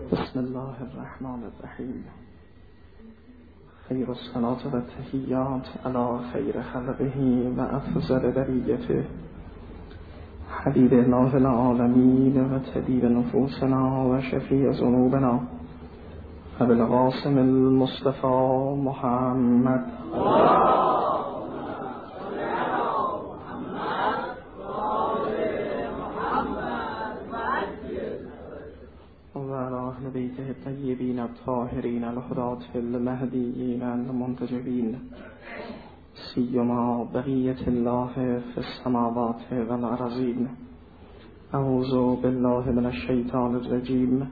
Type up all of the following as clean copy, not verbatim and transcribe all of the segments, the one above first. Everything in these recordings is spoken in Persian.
بسم الله الرحمن الرحیم. خیر الصلاة و التحیات علی خیر خلقه و افضل بریته حبیب الله العالمین و طبیب نفوسنا و شفیع ذنوبنا ابوالقاسم المصطفى محمد أهل بيته الطيبين الطاهرين الهداة المهديين المنتجبين سيما بقية الله في السماوات والأرضين. أعوذ بالله من الشيطان الرجيم.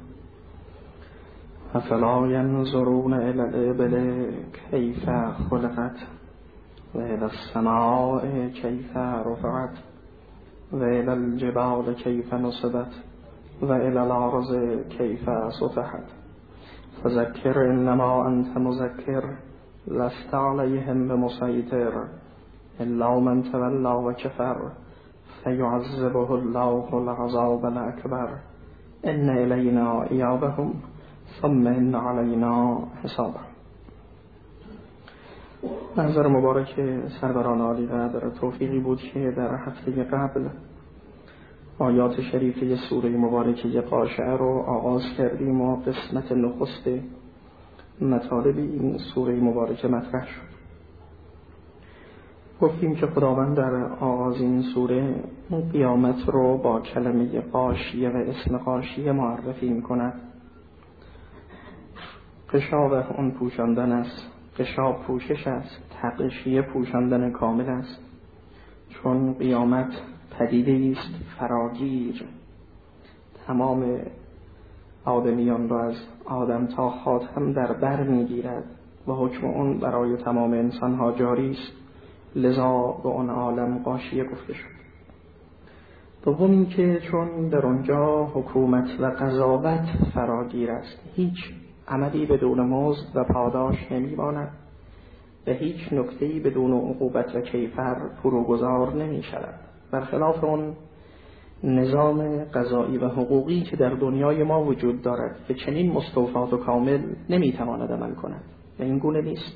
أفلا ينظرون إلى الإبل كيف خلقت وإلى السماء كيف رفعت وإلى الجبال كيف نصبت وإلى الأرض كيف سطحت فذكر إنما أنت مذكر لست عليهم بمسيطر إلا من تولى وكفر فيعذبه الله العذاب الأكبر إن إلينا إيابهم ثم إن علينا حسابهم. منظر مبارک سروران عالی قدر توفیقی بود که در هفته قبل آیات شریفه سوره مبارکه قاشعه رو آغاز کردیم و قسمت نخست مطالب این سوره مبارکه مطرح شد. گفتیم که خداوند در آغاز این سوره قیامت رو با کلمه غاشیه و اسم غاشیه معرفی می‌کند. غشاوه اون پوشاندن است، غشا پوشش است، تغشیه پوشاندن کامل است، چون قیامت پدیده است فراگیر، تمام آدمیان را از آدم تا خاتم در بر میگیرد و حکم اون برای تمام انسان ها جاری است، لذا به اون عالم غاشیه گفته شد. دوم این که چون در آنجا حکومت و قضاوت فراگیر است، هیچ عملی بدون مزد و پاداش نمیماند و هیچ نکته‌ای بدون عقوبت و کیفر فروگذار نمی شود، برخلاف اون نظام قضایی و حقوقی که در دنیای ما وجود دارد که چنین مستوفات و کامل نمیتواند عمل کند و این گونه نیست.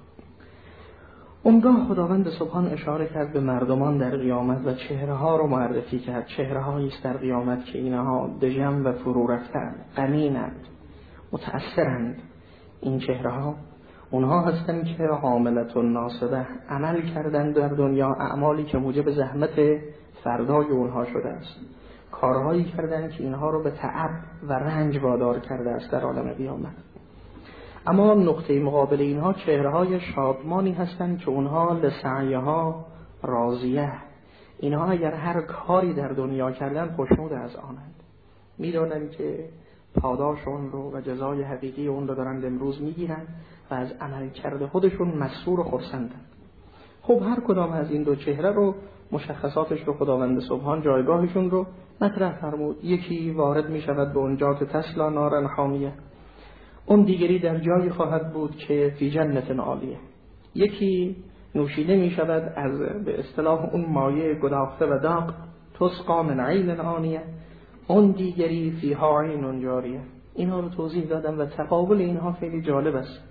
اونگاه خداوند سبحان اشاره کرد به مردمان در قیامت و چهره ها رو معرفی کرد. چهره هایی است در قیامت که اینها دژم و فرو رفتند، غمینند، متأثرند. این چهره ها اونها هستند که حاملت ناصبه، عمل کردند در دنیا اعمالی که موجب زحمت فردای اونها شده است، کارهایی کردند که اینها رو به تعب و رنج وادار کرده است در عالم قیامت. اما نقطه مقابل اینها چهره‌های شادمانی هستند که اونها لسعیها راضیه. اینها اگر هر کاری در دنیا کردن خوشنود از آنند، میدونند که پاداش اون رو و جزای حقیقی اون رو دارند امروز میگیرند و از عمل کرده خودشون مسرور و خرسندند. خب هر کدام از این دو چهره رو مشخصاتش رو خداوند سبحان جایگاهشون رو مطرح فرمود. یکی وارد می شود به اونجا که تسلا نارن حامیه، اون دیگری در جایی خواهد بود که فی جنت عالیه. یکی نوشیده می شود از به اصطلاح اون مایه گداخته و داغ، تسقا من عین آنیه، اون دیگری فیها عین جاریه. اینها رو توضیح دادم و تقابل اینها خیلی جالب است.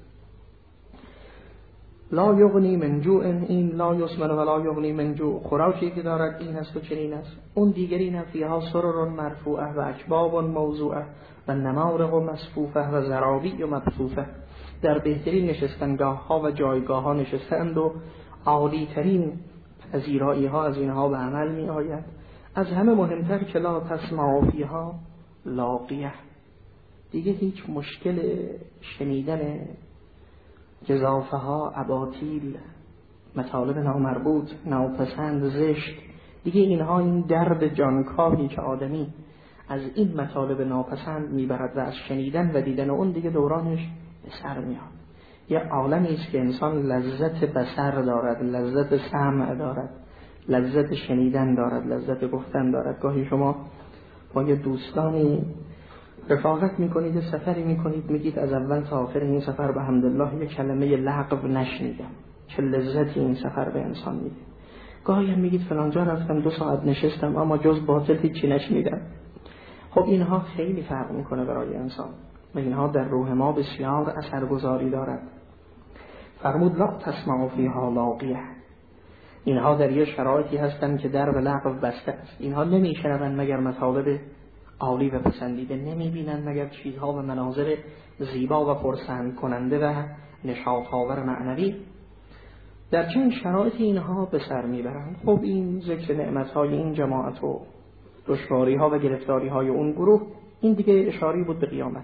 لا یغنی من جوع، این لا یسمن و لا یغنی من جوع، خوراکی که دارد این است و چنین است. اون دیگری نه، فیها سرر مرفوعه و اکباب موضوعه و نمارق مصفوفه و زرابی مبثوثه. در بهترین نشستنگاه ها و جایگاه ها نشستند و عالی ترین پذیرایی ها از اینها به عمل می آید. از همه مهمتر که لا تسمع فیها لاقیه، دیگه هیچ مشکل شنیدن جزافه ها، اباطیل، مطالب نامربوط، ناپسند، زشت، دیگه اینها، این درد جانکاهی که آدمی از این مطالب ناپسند میبرد و از شنیدن و دیدن اون دیگه دورانش به سر میاد. یه عالمی است که انسان لذت بصر دارد، لذت سمع دارد، لذت شنیدن دارد، لذت گفتن دارد. گاهی شما با یه دوستانی رفاقت میکنید، سفری میکنید، میگید از اول تا آخر این سفر به حمدالله یک کلمه لغو نشنیدم، چه لذتی این سفر به انسان میده. گاهی هم میگید فلانجا رفتم 2 ساعت نشستم اما جز باطل هیچی نشنیدم. خب اینها خیلی فرق میکنه برای انسان. و اینها در روح ما بسیار اثرگذاری دارد. فرمود لا تسمع فیها لاغیه، اینها در یه شرایطی هستند که در به لغو بسته است. اینها نمیشنوند مگر مطالب عالی و پسندیده، نمیبینند مگر چیزها و مناظر زیبا و پرسند کننده و نشاط آور معنوی. در چنین شرایطی اینها به سر میبرند. خب این ذکر نعمتهای این جماعت و دشواریها و گرفتاریهای اون گروه، این دیگه اشاری بود به قیامت.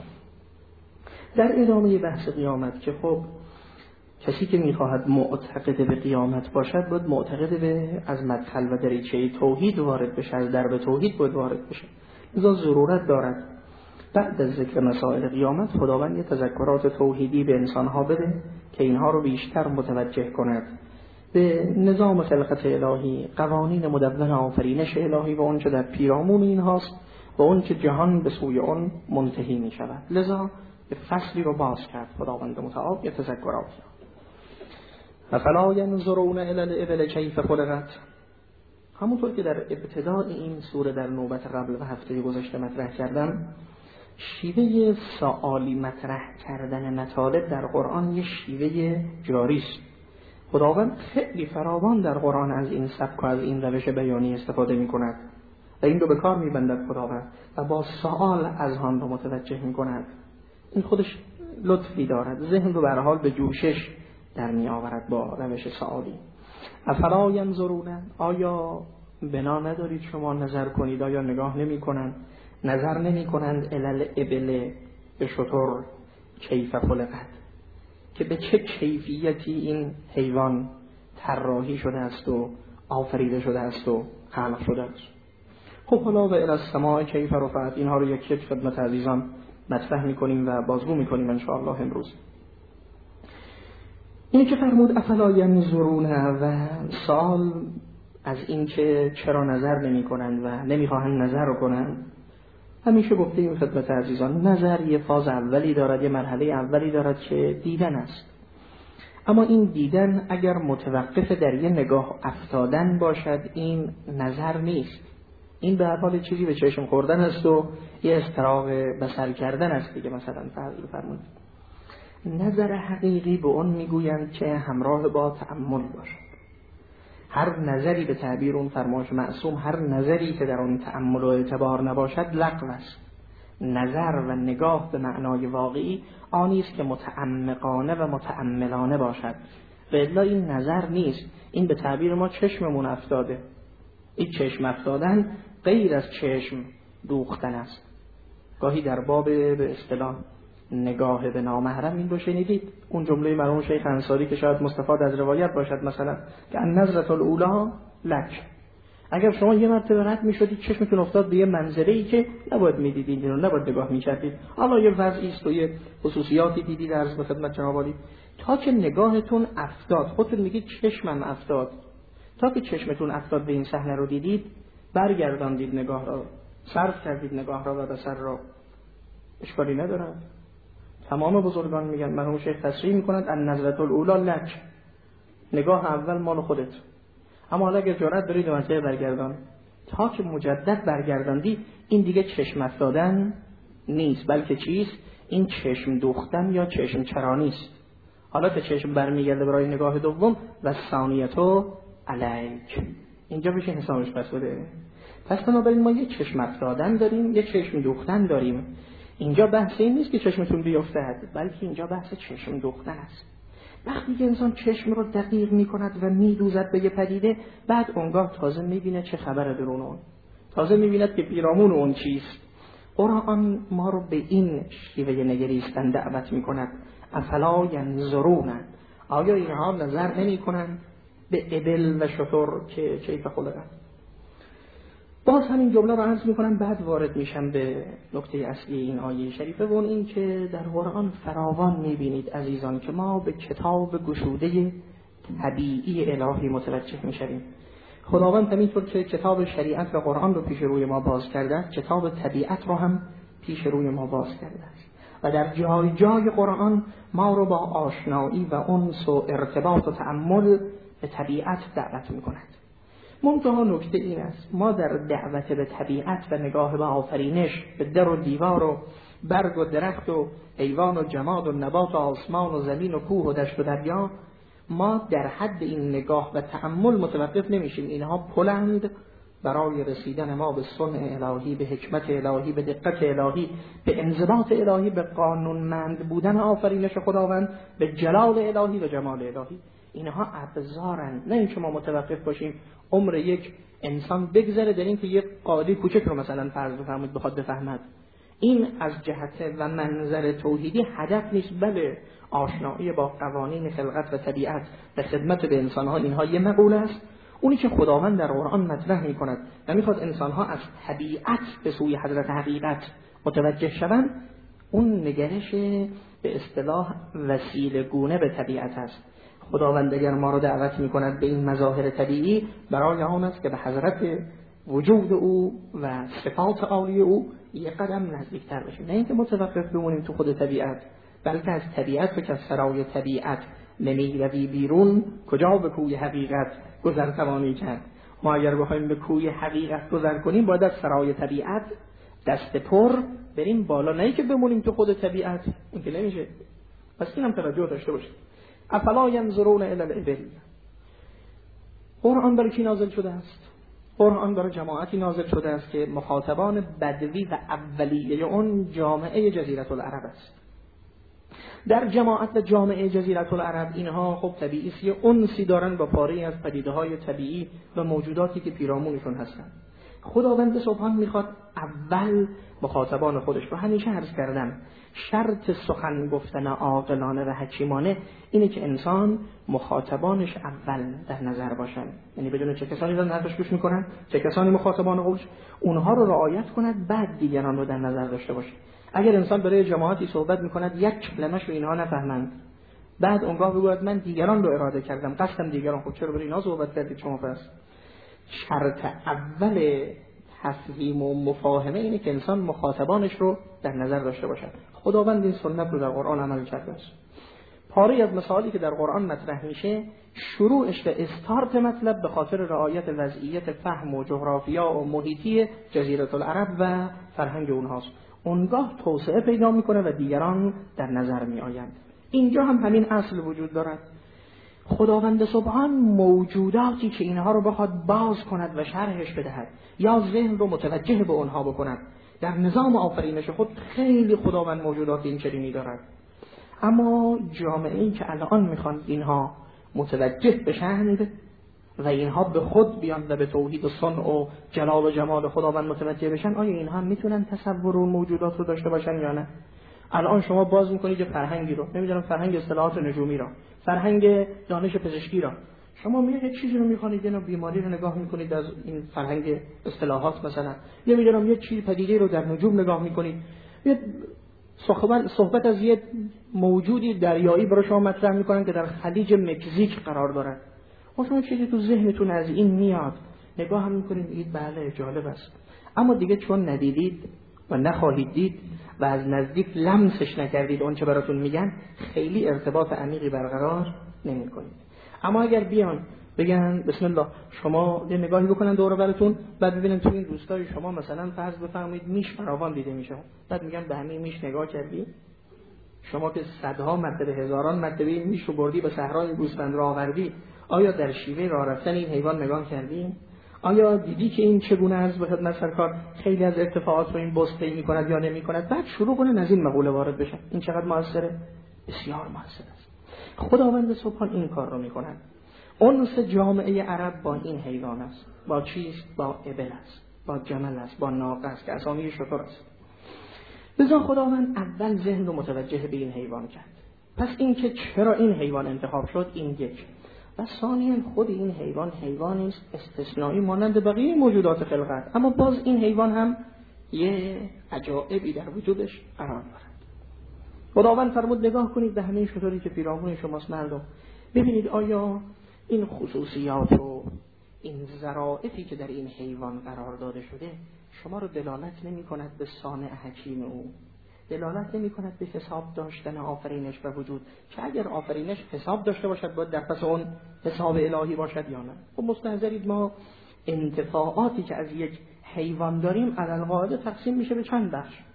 در ادامه بحث قیامت که خب کسی که میخواهد معتقد به قیامت باشد باید معتقد به از مدخل و دریچه توحید وارد بشه، از درب توحید باید وارد بشه. لذا ضرورت دارد بعد از ذکر مسائل قیامت خداوند یه تذکرات توحیدی به انسانها بده که اینها رو بیشتر متوجه کند به نظام خلقت الهی، قوانین مدون آفرینش الهی و اون چه در پیرامون اینهاست و اون چه جهان به سوی اون منتهی می شود. لذا به فصلی رو باز کرد خداوند متعال یه تذکراتی. افلا ینظرون الی الابل کیف خلقت، همونطور که در ابتدای این سوره در نوبت قبل و هفته گذشته مطرح کردم، شیوه سوالی مطرح کردن مطالب در قرآن یه شیوه جاری است. خداوند خیلی فراوان در قرآن از این سبک و از این روش بیانی استفاده می کند و این رو به کار می بندد خداوند و با سوال اذهان رو متوجه می کند. این خودش لطفی دارد، ذهن رو به هر حال به جوشش در می آورد با روش سوالی. افلا ینظرون، آیا بنا ندارید شما نظر کنید؟ آیا نگاه نمی کنند، نظر نمی کنند الال ابل، به شتر، کیف خلقت، که به چه کیفیتی این حیوان طراحی شده است و آفریده شده است و خلق شده است. خب حالا و الی السماء کیف رفعت، اینها رو یک یک خدمت عزیزان مطرح میکنیم و بازگو میکنیم ان شاء الله امروز. اینی که فرمود افلا ینظرون و سوال از این که چرا نظر نمی کنند و نمیخواهند نظر رو کنند، همیشه گفتیم خدمت عزیزان نظر یه فاز اولی دارد، یه مرحله اولی دارد که دیدن است. اما این دیدن اگر متوقف در یه نگاه افتادن باشد این نظر نیست، این به هر حال چیزی به چشم خوردن است و یه استراق بصر کردن است دیگه. مثلا فرض بفرمایید نظر حقیقی به اون میگویند که همراه با تأمل باشد. هر نظری به تعبیر اون فرمایش معصوم، هر نظری که در اون تأمل و اعتبار نباشد لغو است. نظر و نگاه به معنای واقعی آنی است که متعمقانه و متأملانه باشد. به الا این نظر نیست، این به تعبیر ما چشممون افتاده. این چشم افتادن غیر از چشم دوختن است. گاهی در باب به اصطلاح نگاه به نامحرم این رو شنیدید، اون جمله مرحوم شیخ انصاری که شاید مستفاد از روایت باشد، مثلا که النظرة الاولی لک، اگر شما یه مرتبه رد میشدید چشمتون افتاد به یه منظره‌ای که نباید میدیدید، اینو نباید نگاه میکردید، حالا یه وضعی است و یه خصوصیاتی دیدید عرض به خدمت جناب عالی، تا که نگاهتون افتاد، خودتون میگید چشمم افتاد، تا که چشمتون افتاد به این صحنه رو دیدید، برگرداندید نگاه را، صرف کردید نگاه را و بصر را، اشکالی نداره. تمام بزرگان میگن، مرحوم شیخ تصریح میکنند النظرة الاولی لک، نگاه اول مال خودت، اما حالا اگر جرأت دارید به منطقه برگردان، تا که مجدد برگرداندی این دیگه چشم افتادن نیست، بلکه چیست؟ این چشم دوختن یا چشم چرانی است. حالا که چشم برمیگرده برای نگاه دوم و ثانیتو علیک، اینجا بشه حسابش پس بده. پس بنابراین ما یه چشم افتادن داریم، یه چشم دوختن داریم. اینجا بحث این نیست که چشمتون بیفتد، بلکه اینجا بحث چشم دوختن است. وقتی که انسان چشم رو دقیق می کند و می دوزد به یه پدیده، بعد اونگاه تازه می بینه چه خبر درون اون، تازه می بیند که پیرامون اون چیست. قرآن ما رو به این شیوه نگریستن دعوت می کند. افلا ینظرون، آیا اینها نظر نمی کنند به ابل و شتر که کیف خلقت؟ باز همین جمله رو عرض میکنم، بعد وارد میشم به نکته اصلی این آیه شریفه و اون این که در قرآن فراوان میبینید عزیزان که ما به کتاب گشوده طبیعی الهی متوجه میشویم. خداوند همینطور که کتاب شریعت و قرآن رو پیش روی ما باز کرده است، کتاب طبیعت رو هم پیش روی ما باز کرده است و در جای جای قرآن ما رو با آشنایی و انس و ارتباط و تأمل به طبیعت دعوت میکند. منتها نکته این است، ما در دعوت به طبیعت و نگاه به آفرینش، به در و دیوار و برگ و درخت و حیوان و جماد و نبات و آسمان و زمین و کوه و دشت و دریا، ما در حد این نگاه و تأمل متوقف نمیشیم. اینها پلند برای رسیدن ما به صنع الهی، به حکمت الهی، به دقت الهی، به انضباط الهی، به قانونمند بودن آفرینش خداوند، به جلال الهی و جمال الهی. اینها ابزارند، نه اینکه ما متوقف باشیم عمر یک انسان بگذره در این که یک قاضی کوچک رو مثلا فرض بفرمایید بخواد بفهمد. این از جهت و منظر توحیدی هدف نیست، بله آشنایی با قوانین خلقت و طبیعت و خدمت به انسانها، اینها یه مقوله است. اونی که خداوند در قرآن مطرح می‌کند و می‌خواد انسانها از طبیعت به سوی حضرت حقیقت متوجه شوند، اون نگرش به اصطلاح وسیله گونه به طبیعت است. خداوند اگر ما رو دعوت می‌کند به این مظاهر طبیعی، برای آن است که به حضرت وجود او و صفات عالی او یک قدم نزدیکتر بشیم، نه اینکه متوقف بمونیم تو خود طبیعت، بلکه از طبیعت و از سرای طبیعت نمی‌روی بیرون، کجا به کوی حقیقت گذر توانی کرد. ما اگر بخوایم به کوی حقیقت گذر کنیم، باید از سرای طبیعت دست پر بریم بالا، نه اینکه بمونیم تو خود طبیعت، این که نمیشه. پس اینم توجه داشته باشید. افلا ینظرون الی الابل. قرآن برای کی نازل شده است؟ قرآن برای جماعتی نازل شده است که مخاطبان بدوی و اولیه اون جامعه جزیره العرب است. در جماعت و جامعه جزیره العرب اینها خب طبیعی است، انسی دارن با پاره از پدیده‌های طبیعی و موجوداتی که پیرامونشون هستند. خداوند سبحان میخواد اول مخاطبان خودش رو، همیشه عرض کردم شرط سخن گفتن عاقلانه و حکیمانه اینه که انسان مخاطبانش اول در نظر باشن، یعنی بدون چه کسانی رو نظرش گوش میکنن، چه کسانی مخاطبان خودش، اونها رو رعایت کند، بعد دیگران رو در نظر داشته باشه. اگر انسان برای جماعتی صحبت میکند یک کلمش رو اینها نفهمند، بعد اونگاه بگوید من دیگران رو اراده کردم، قصدم دیگران، خب چرا برای اینا صحبت کردید شما؟ پس شرط اول تفهیم و مفاهمه اینه که انسان مخاطبانش رو در نظر داشته باشد. خداوند این سنت رو در قرآن عمل کرده است. پاره از مثالی که در قرآن مطرح میشه، شروعش و استارت مطلب به خاطر رعایت وضعیت فهم و جغرافیا و محیطی جزیره العرب و فرهنگ اونهاست. اونگاه توسعه پیدا میکنه و دیگران در نظر میآیند. اینجا هم همین اصل وجود دارد. خداوند سبحان موجوداتی که اینها رو بخواد باز کند و شرحش بدهد یا ذهن رو متوجه به اونها بکند، در نظام آفرینش خود خیلی خداوند موجودات این چنینی دارد. اما جامعه‌ای که الان میخوان اینها متوجه بشند و اینها به خود بیان و به توحید و صنع و جلال و جمال خداوند متوجه بشن، آیا اینها میتونن تصور اون موجودات رو داشته باشن یا نه؟ الان شما باز میکنید فرهنگی رو، نمیدونم فرهنگ اصطلاحات نجومی را، فرهنگ دانش پزشکی را، شما میاد یه چیزی رو میخوانید، یه بیماری رو نگاه میکنید از این فرهنگ اصطلاحات مثلا، یا میدونم یه چیز پدیده رو در نجوم نگاه میکنید، یه صحبت از یه موجودی دریایی برای شما مطرح میکنن که در خلیج مکزیک قرار داره. شما چیزی تو ذهنتون از این میاد، نگاه هم میکنید، میگید بله جالب است، اما دیگه چون ندیدید و نخواهید دید و از نزدیک لمسش نکردید اون چه براتون میگن، خیلی ارتباط عمیقی برقرار نمیکنید. اما اگر بیان بگن بسم الله، شما یه نگاهی بکنن دور و براتون، بعد ببینن تو این روستای شما مثلا فرض بفرمایید میش فراوان دیده میشه، بعد میگن به همین میش نگاه کردی؟ شما که صدها مرتبه هزاران مرتبه این میش رو بردی به صحرای گوسفند را آوردی، آیا در شیوه راه رفتن این حیوان نگاه کردی؟ آیا دیدی که این چگونه است به خدمت سرکار خیلی از ارتفاعات رو این بسته می‌کند یا نمی‌کند؟ بعد شروع کنن از این مقوله وارد بشن. این چقدر موثره؟ بسیار موثر است. خداوند سبحان این کار رو می‌کند. انس جامعه عرب با این حیوان است. با چیست؟ با ابل است، با جمل است، با ناقه است که اسامی شتر است. لذا خداوند اول ذهن رو متوجه به این حیوان کرد. پس این که چرا این حیوان انتخاب شد، این یک. و ثانیاً خود این حیوان حیوانی است استثنایی مانند بقیه موجودات خلقت، اما باز این حیوان هم یه عجایبی در وجودش قرار دارد. خداوند فرمود نگاه کنید به همین شطوری که پیرامون شماست مردم، ببینید آیا این خصوصیات و این ظرافتی که در این حیوان قرار داده شده شما رو دلالت نمی کند به صانع حکیم او، دلالت نمی کند به حساب داشتن آفرینش و وجود، که اگر آفرینش حساب داشته باشد باید در پس اون حساب الهی باشد یا نه؟ خب مستحضرید ما انتفاعاتی که از یک حیوان داریم علل قاعده تقسیم میشه به چند بخش.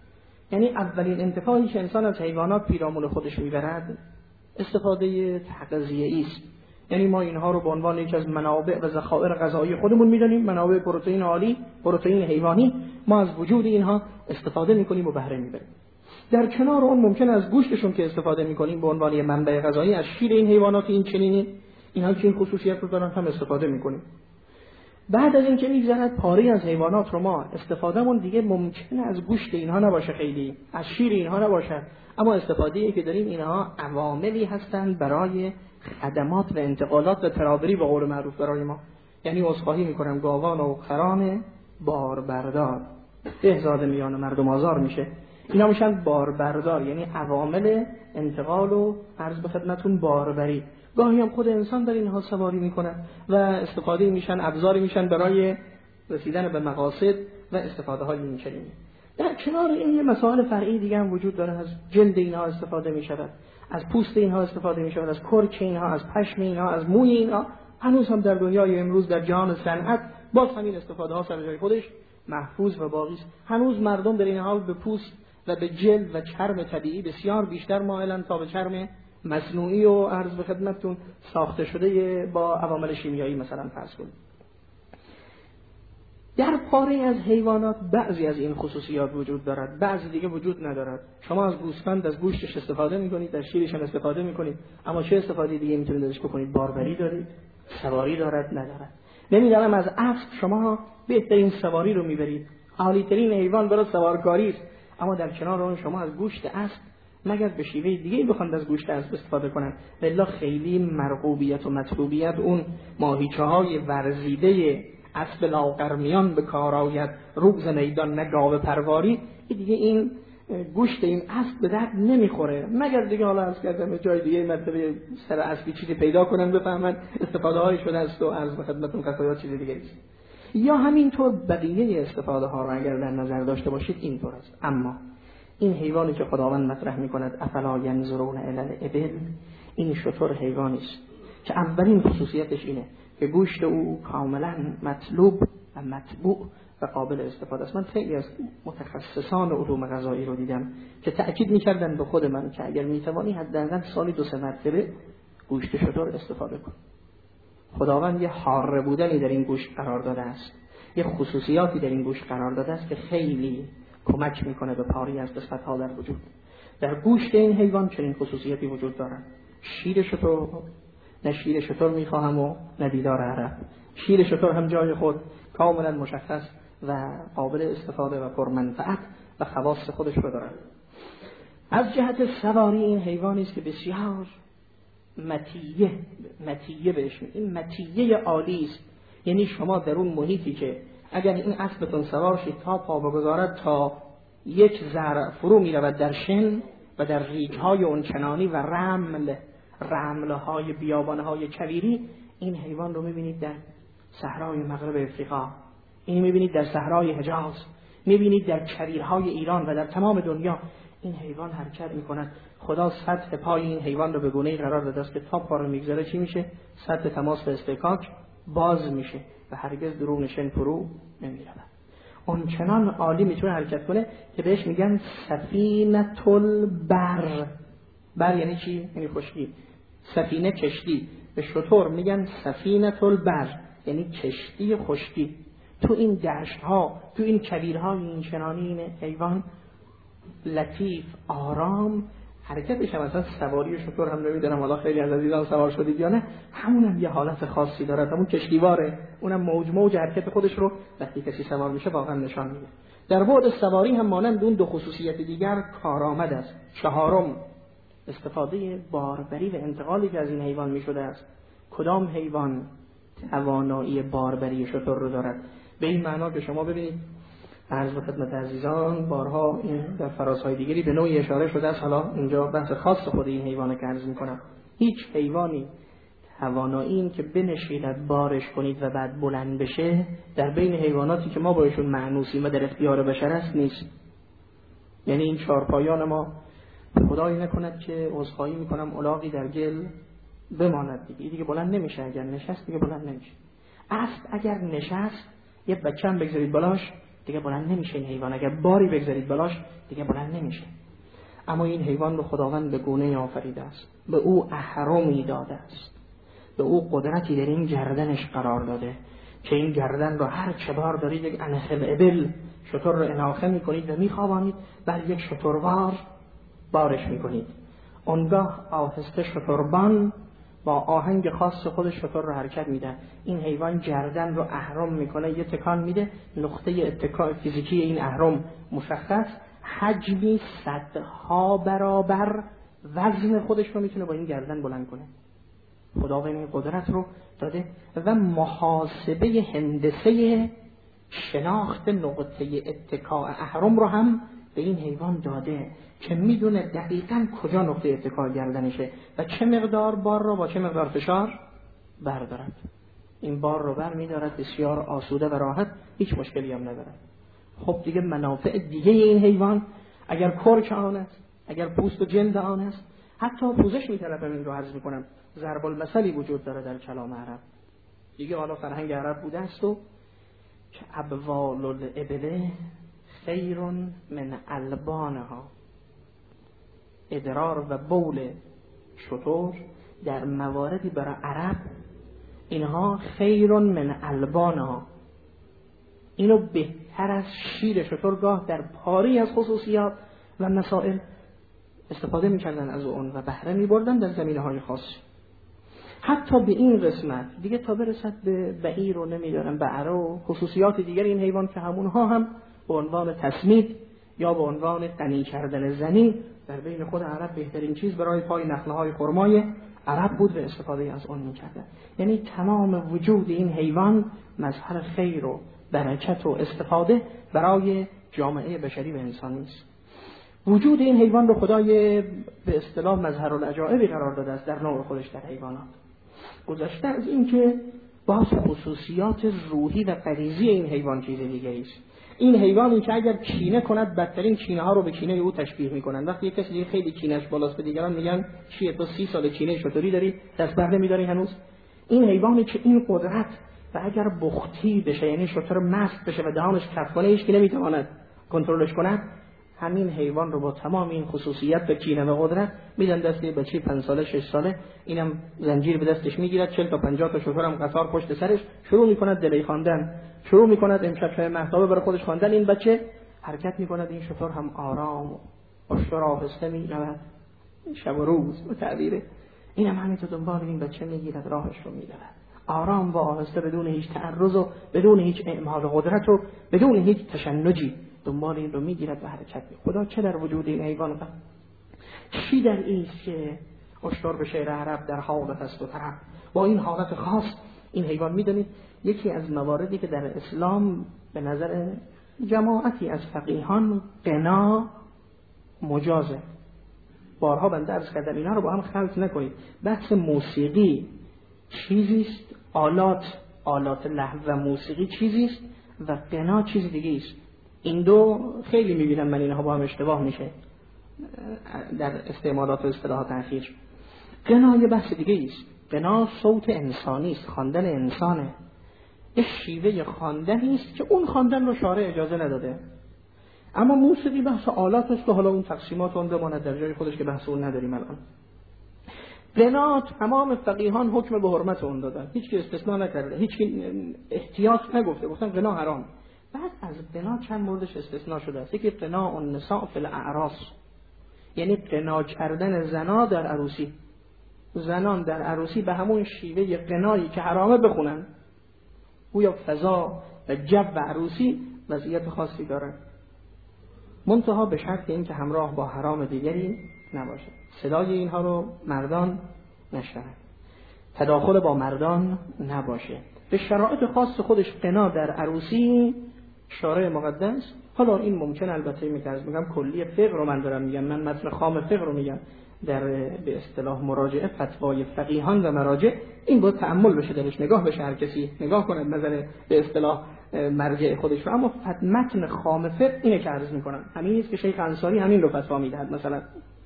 یعنی اولین انتفاعی که انسان از حیوانات پیرامون خودش میبرد استفاده تغذیه‌ای است. یعنی ما اینها رو به عنوان یکی از منابع و ذخایر غذایی خودمون می‌دانیم، منابع پروتئین عالی، پروتئین حیوانی، ما از وجود اینها استفاده می‌کنیم و بهره می‌بریم. در کنار اون ممکن است گوشتشون که استفاده می‌کنیم به عنوان منبع غذایی، از شیر این حیوانات این چنینی، اینها که این خصوصیت رو دارن هم استفاده می‌کنیم. بعد از اینکه می‌گذرد پاره از حیوانات رو ما استفادهمون دیگه ممکنه از گوشت اینها نباشه، خیلی از شیر اینها نباشه، اما استفاده‌ای که داریم اینها عواملی هستند برای خدمات و انتقالات و ترابری به قول معروف برای ما. یعنی عذرخواهی میکنم، گاوان و خران باربردار بهزاد میان مردم آزار میشه، اینا میشن باربردار، یعنی عوامل انتقال و عرض به خدمتون باربری. گاهی هم خود انسان در اینها سواری میکنه و استفاده میشن، ابزاری میشن برای رسیدن به مقاصد و استفاده های این چنینی. در کنار این یه مسائل فرعی دیگه هم وجود داره. از جلد اینها استفاده میشود، از پوست اینها استفاده میشود، از کرک اینها، از پشم اینها، از موی اینها. هنوز هم در دنیای امروز در جهان صنعت باز همین استفاده ها سر جای خودش محفوظ و باقی است. هنوز مردم در این حال به پوست و به جلد و چرم طبیعی بسیار بیشتر مایلن تا به چرم مصنوعی و عرض به خدمتتون ساخته شده با عوامل شیمیایی مثلا فرض کنید. در پاره از حیوانات بعضی از این خصوصیات وجود دارد، بعضی دیگه وجود ندارد. شما از گوسفند از گوشتش استفاده میکنید، از شیرش هم استفاده میکنید، اما چه استفاده دیگه میتونید ازش بکنید؟ باربری دارید، سواری دارد ندارد. نمیدونم از اسب شما بهترین سواری رو میبرید، عالی ترین حیوان برای سوارکاری است، اما در کنار اون شما از گوشت اسب مگر به شیوه دیگه بخواید از گوشت اسب استفاده کنن، الا خیلی مرغوبیت و مطلوبیت اون ماهیچه‌های ورزیده اسب لاغرمیان به کار آید، روز میدان نه گاو پرواری. دیگه این گوشت این اسب به درد نمیخوره، مگر دیگه حالا از کردم جای دیگه مرتبه سر اسبی چیزی پیدا کنن بفهمن استفاده های شده است و عرض به خدمتتون قضایا چیز دیگه است. یا همینطور بقیه استفاده ها رو اگر در نظر داشته باشید اینطور است. اما این حیوانی که خداوند مطرح میکند افلا ینظرون الی الابل، این شتر حیوانی است که اولین خصوصیتش اینه که گوشت او کاملا مطلوب و مطبوع و قابل استفاده است. من خیلی از متخصصان علوم غذایی رو دیدم که تأکید میکردن به خود من که اگر میتوانی حداقل سالی 2-3 مرتبه گوشت شتر استفاده کن. خداوند یه حاره بودنی در این گوشت قرار داده است، یه خصوصیاتی در این گوشت قرار داده است که خیلی کمک میکنه به پاری از قسمت‌ها در وجود. در گوشت این حیوان چنین خصوصیاتی وجود دارد. شیر شتر، نه شیر شتر میخواهم و نه دیدار عرب. شیر شتر هم جای خود کاملا مشخص و قابل استفاده و پرمنفعت و خواص خودش رو دارد. از جهت سواری این حیوانی است که بسیار مطیه بهش میگن. این مطیه عالی است، یعنی شما در اون محیطی که اگر این اسبتون سوار شید تا پا بگذارد تا یک ذره فرو میرود در شن و در ریگ‌های اون چنانی و رمل‌های بیابان‌های کویری، این حیوان رو می‌بینید در صحرای مغرب افریقا، این می‌بینید در صحرای حجاز، می‌بینید در کویرهای ایران و در تمام دنیا. این حیوان حرکت می‌کند. خدا سطح پای این حیوان رو به گونه‌ای قرار داده است که تا پا رو می‌گذاره چی میشه؟ سطح تماس به استکاک باز میشه و هرگز درون شن فرو نمی‌رود. اون چنان عالی میتونه حرکت کنه که بهش میگن سفینة البر. بر یعنی چی؟ یعنی خشکی. سفینه کشتی، به شتر میگن سفینة البر یعنی کشتی خشکی. تو این دشت ها، تو این کویرهای این چنانی این حیوان لطیف آرام حرکتش هم اصلا سواری شتر هم نمیدونم حالا خیلی از عزیزان سوار شدید یا نه، همونم یه حالت خاصی داره، همون کشتیواره، اونم موج حرکت خودش رو وقتی کسی سوار میشه واقعا نشان میده. در بعد سواری هم مانند اون 2 خصوصیت دیگر کارآمد است. چهارم، استفاده باربری و انتقالی که از این حیوان میشده است. کدام حیوان توانایی باربری شتر رو دارد؟ به این معنا که شما ببینید عرض به خدمت عزیزان بارها این در فرازهای دیگری به نوعی اشاره شده است، حالا اینجا بحث خاص خود این حیوان که عرض میکنم. هیچ حیوانی توانایی این که بنشیند بارش کنید و بعد بلند بشه در بین حیواناتی که ما بایشون مأنوسیم و در اختیار بشر است نیست. یعنی این چهارپایان ما خدایی نکند که عذرخواهی میکنم الاغی در گل بماند دیگه بلند نمیشه، اگر نشست دیگه بلند نمیشه. اسب اگر نشست یه بچه‌م بگذارید بالاش دیگه بلند نمیشه این حیوان. اگر باری بگذارید بلاش دیگه بلند نمیشه. اما این حیوان رو خداوند به گونه آفریده است، به او اهرمی داده است، به او قدرتی در این گردنش قرار داده که این گردن رو هر چه بار دارید یک انخل ابل شتر رو اناخه میکنید و میخوابانید، بر یک شتروار بارش میکنید. اونگاه آهسته شتربان با آهنگ خاص خودش شتر رو حرکت میده. این حیوان گردن رو اهرم میکنه، یه تکان میده، نقطه اتکای فیزیکی این اهرم مشخص، حجمی صدها برابر وزن خودش رو میتونه با این گردن بلند کنه. خداوند این قدرت رو داده و محاسبه هندسه شناخت نقطه اتکاء اهرم رو هم به این حیوان داده که میدونه دقیقاً کجا نقطه اتکاء گردنشه و چه مقدار بار رو با چه مقدار فشار بردارد. این بار رو بر میدارد بسیار آسوده و راحت، هیچ مشکلی هم ندارد. خب دیگه منافع دیگه این حیوان، اگر کرک آن است، اگر پوست و جلد آن است، حتی پوزش میطلبم. این رو عرض میکنم ضرب المثلی وجود داره در کلام عرب دیگه، حالا فرهنگ عرب بوده است و که ابوال الابل خیر من البانها، ادرار و بول شتر در مواردی برای عرب اینها خیر من البانها، اینو بهتر از شیر شترگاه در پاری از خصوصیات و مسائل استفاده می‌کردن از اون و بهره می‌بردن در زمینه‌های خاص. حتی به این قسمت دیگه تا برسد به بعیر و نمیدارم بعره و خصوصیات دیگر این حیوان که همونها هم به عنوان تسمید یا به عنوان غنی کردن زنی در بین خود عرب بهترین چیز برای پای نخله‌های خرمای عرب بود و استفاده از اون می‌کردن. یعنی تمام وجود این حیوان مظهر خیر و برکت و استفاده برای جامعه بشری و انسانی است. وجود این حیوان رو خدای به اصطلاح مظهر العجائبی قرار داده است در نوع خودش در حیوانات. گذشته از این که باز خصوصیات روحی و غریزی این حیوان چیز دیگری است. این حیوانی که اگر کینه کند بدترین کینه ها رو به کینه او تشبیه میکنن. وقتی یک کسی دیگه خیلی کینه‌اش بالاست به دیگران میگن چیه تو 30 سال کینه شطوری داری، دست بر نمی‌داری هنوز؟ این حیوانی که این قدرت و اگر بختی بشه، یعنی شطور مست بشه و دهانش کف کنه، هیچ کی نمیتواند کنترلش کند، همین حیوان رو با تمام این خصوصیت و کینه و قدرت میدن دست بچه 5 ساله 6 ساله، اینم زنجیر به دستش میگیرد، 40 تا 50 تا شطور هم قطار پشت سرش، شروع میکند دلی خواندن، شروع میکند امشب شب مهتابه برای خودش خواندن. این بچه حرکت میکند، این شطور هم آرام و اشتر آهسته میرود شب و روز به تعبیره. اینم همینطور دنبال این بچه میگیرد، راهش رو میدود آرام و آهسته، بدون هیچ تعرض و بدون هیچ اعمال قدرت و بدون هیچ تشنجی دنبال این رو میگیرد و حرکت می‌کند. خدا چه در وجود این حیوان قد چی در این که اشتر به شعر عرب در حالت است و طرب. با این حالت خاص این حیوان میدونید یکی از مواردی که در اسلام به نظر جماعتی از فقیهان قنا مجازه. بارها بنده عرض کردم اینا رو با هم خلط نکنید. بحث موسیقی چیزیست، آلات لحو و موسیقی چیزیست و قنا چیز دیگه است. این دو خیلی میبینم من اینها با هم اشتباه میشه در استعمالات و اصطلاحات اخیر. قنا یه بحث دیگه است. قنا صوت انسانی است، خواندن انسانه، یه شیوه خواندنی است که اون خواندن رو شارع اجازه نداده. اما موسیقی بحث آلات است و حالا اون تقسیمات اون بماند در جای خودش که بحث اون نداریم الان. قنا تمام فقیهان حکم به حرمت اون دادن، هیچ کی استثناء نکرده، هیچ کی احتیاط نگفته، گفتن قنا حرام. بعد از قنا چند موردش استثناء شده است. یکی قناع النساء فی الاعراس، یعنی قنا کردن زنا در عروسی. زنان در عروسی به همون شیوه قنایی که حرامه بخونن، گویا فضا و جو عروسی وضعیت خاصی داره، منتها به شرط این که همراه با حرام دیگری نباشه. صدای اینها رو مردان نشنوند، تداخل با مردان نباشه، به شرایط خاص خودش قنا در عروسی شارع مقدس. حالا این ممکن البته میگم کلی فقه رو من دارم میگم، من متن خام فقه رو میگم، در به اصطلاح مراجعه فتوای فقیهان و مراجع این باید تأمل بشه درش، نگاه بشه، هر کسی نگاه کنه نظر به اصطلاح مرجع خودش رو. اما متن خام فقه اینه که عرض میکنم، همین است که شیخ انصاری همین رو فتوا میدهد. مثلا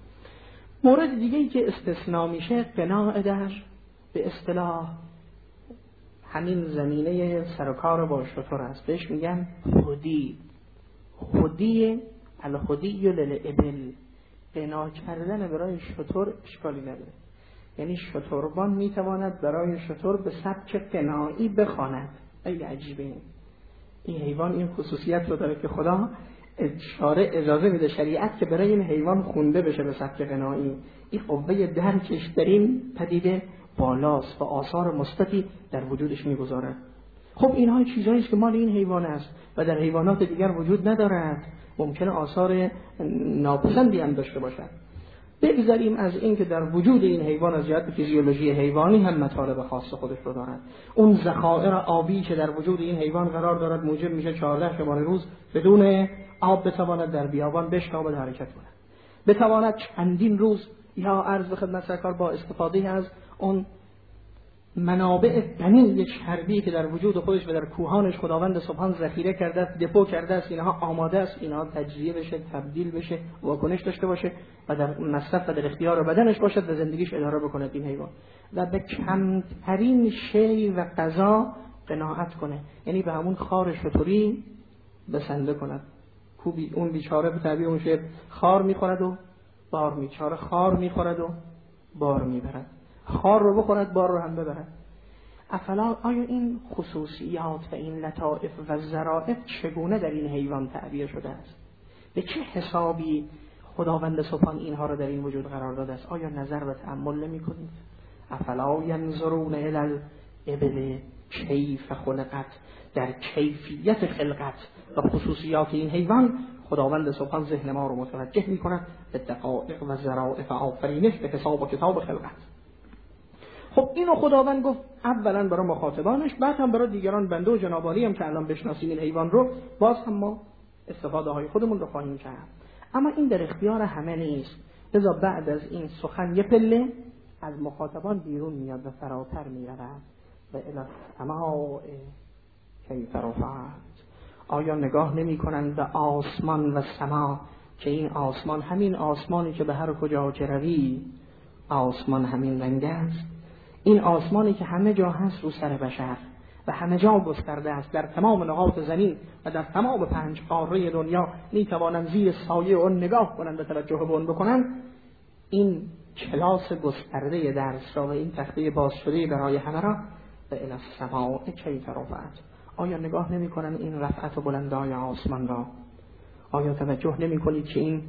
مورد دیگه ای که استثناء میشه قناع در به اصطلاح همین زمینه سرکار با شطور است، بهش میگن خودی. خودی الخودی للابل، بنا کردن برای شتر اشکالی نداره. یعنی شتربان میتواند برای شتر به سبک قناعی بخواند. خیلی عجیبه این حیوان این خصوصیت رو داره که خدا اجازه میده شریعت که برای این حیوان خونده بشه به سبک قناعی. این قوه درکش در این پدیده بالاست و آثار مثبتی در وجودش میگذارد. خب اینها چیزایی است که مال این حیوان است و در حیوانات دیگر وجود ندارد، ممکنه آثار ناپسندی هم داشته باشد. بگذاریم از این که در وجود این حیوان از جهت فیزیولوژی حیوانی هم مطالب خاص خودش رو دارد. اون ذخایر آبی که در وجود این حیوان قرار دارد موجب میشه 14 شبانه روز بدون آب بتواند در بیابان بشتابد و حرکت کند، بتواند چندین روز یا عرض به خدمت سرکار با استفاده از اون منابع غنی چربی که در وجود خودش و در کوهانش خداوند سبحان ذخیره کرده است، دپو کرده است، اینها آماده است، اینها تجزیه بشه، تبدیل بشه، واکنش داشته باشه و در مصرف و در اختیار بدنش باشد و زندگیش اداره بکنه این حیوان و به کمترین شی و غذا قناعت کنه. یعنی به همون خار شتری بسنده کند. اون بیچاره به تعبیر اون شعر خار میخورد و بار میچاره، خار میخورد و بار میبرد، خار رو بخورد بار رو هم ببرد. افلا آیا این خصوصیات و این لطائف و ظرافت چگونه در این حیوان تعبیر شده است؟ به چه حسابی خداوند سبحان اینها رو در این وجود قرار داده است؟ آیا نظر و تأمل نمی کنید؟ افلا ینظرون الی الابل کیف خلقت، در کیفیت خلقت و خصوصیات این حیوان خداوند سبحان ذهن ما رو متوجه می کند به دقایق و ظرافت آفرینش به حساب و کتاب خلقت. خب اینو خداوند گفت اولا برای مخاطبانش، بعد هم برای دیگران بنده و جنابالی هم که الان بشناسیم این حیوان رو، باز هم ما استفاده های خودمون رو خواهیم کرد. اما این در اختیار همه نیست، لذا بعد از این سخن یه پله از مخاطبان بیرون میاد و فراتر میرود و الی السماء کیف رفعت. آیا نگاه نمی کنند به آسمان و سما که این آسمان همین آسمانی که به هر کجا که روی آسمان همین رنگ است، این آسمانی که همه جا هست رو سر بشر و همه جا گسترده است، در تمام نقاط زمین و در تمام 5 قاره دنیا می توانند زیر سایه اون نگاه کنند و توجه به اون بکنند. این کلاس گسترده درس را و این تخته باز شده برای همه را به الی السماء کیف رفعت. آیا نگاه نمی کنند این رفعت و بلندای آسمان را؟ آیا توجه نمی کنید که این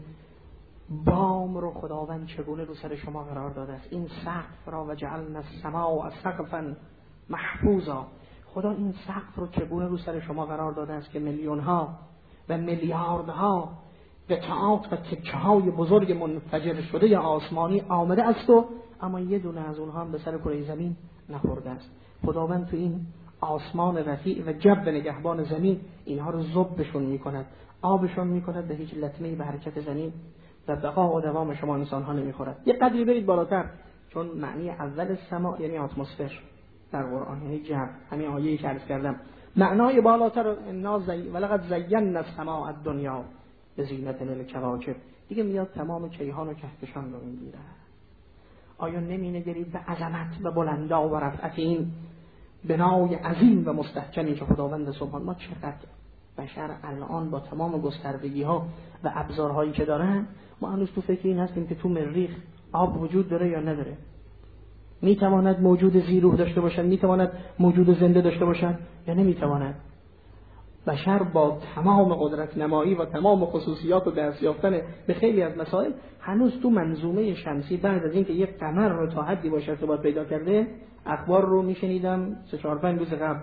بام رو خداوند چگونه رو سر شما قرار داده است؟ این سقف را و جعلنا السماء سقفا محفوظا، خدا این سقف رو چگونه رو سر شما قرار داده است که میلیون‌ها و میلیاردها قطعات و تکه‌های بزرگ منفجر شده آسمانی آمده است و اما یه دونه از اونها هم به سر کره زمین نخورده است. خداوند تو این آسمان رفیع و جو نگهبان زمین اینها رو ذوبشون میکند، آبشون میکند، به هیچ لطمه‌ای به حرکت زمین و بقا و دوام شما انسان ها نمیخورد. یه قدری برید بالاتر، چون معنی اول سما یعنی اتمسفر در قرآن، یعنی جو، همین آیه‌ای که عرض کردم. معنای بالاتر ولقد زینا السماء الدنیا بزینة الکواکب، دیگه میاد تمام کیهان و کهکشان رو میگیره. آیا نمینگرید به عظمت و بلندا و رفعت این بنای عظیم و مستحکمی که خداوند سبحان؟ ما چقدر بشر الان با تمام گستردگی ها و ابزارهایی که دارن، ما هنوز تو فکر این هستیم که تو مریخ آب وجود داره یا نداره، میتواند موجود ذی‌روح داشته باشد، میتواند موجود زنده داشته باشد یا نمیتواند. بشر با تمام قدرت نمایی و تمام خصوصیات و دست یافتن به خیلی از مسائل هنوز تو منظومه شمسی بعد از اینکه یک قمر رو تا حدی باشه ارتباط پیدا کرده، اخبار رو میشنیدم 3-4-5 روز قبل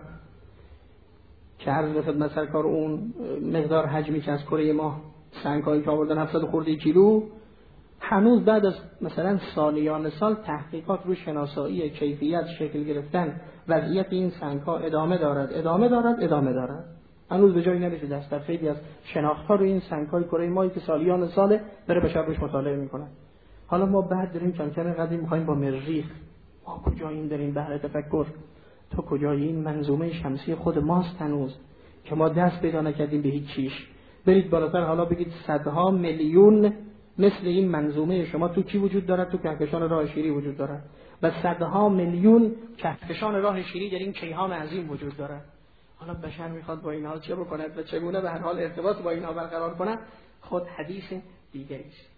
که عرض به خدمت سرکار اون مقدار حجمی که از کره ماه سنگ‌هایی که آوردن 700 خورده کیلو، هنوز بعد از مثلا سالیان سال تحقیقات رو شناسایی کیفیت شکل گرفتن وضعیت این سنگ‌ها ادامه دارد. هنوز به جایی نرسیده است. در خیلی از شناخت‌ها رو این سنگ‌های کره ماهی که سالیان ساله داره بشر روش مطالعه می‌کنه. حالا ما بعد داریم کم کم قدیم می‌خوایم با مریخ، ما کجاییم داریم بهره تفکر؟ تو کجایی؟ این منظومه شمسی خود ماست هنوز که ما دست پیدا نکردیم به هیچ چیز. برید بالاتر، حالا بگید صدها میلیون مثل این منظومه شما تو چی وجود دارد؟ تو کهکشان راه شیری وجود دارد و صدها میلیون کهکشان راه شیری در این کیهان عظیم وجود دارد. حالا بشر میخواد با اینها چه بکند و چگونه به هر حال ارتباط با اینها برقرار کند، خود حدیث دیگری است.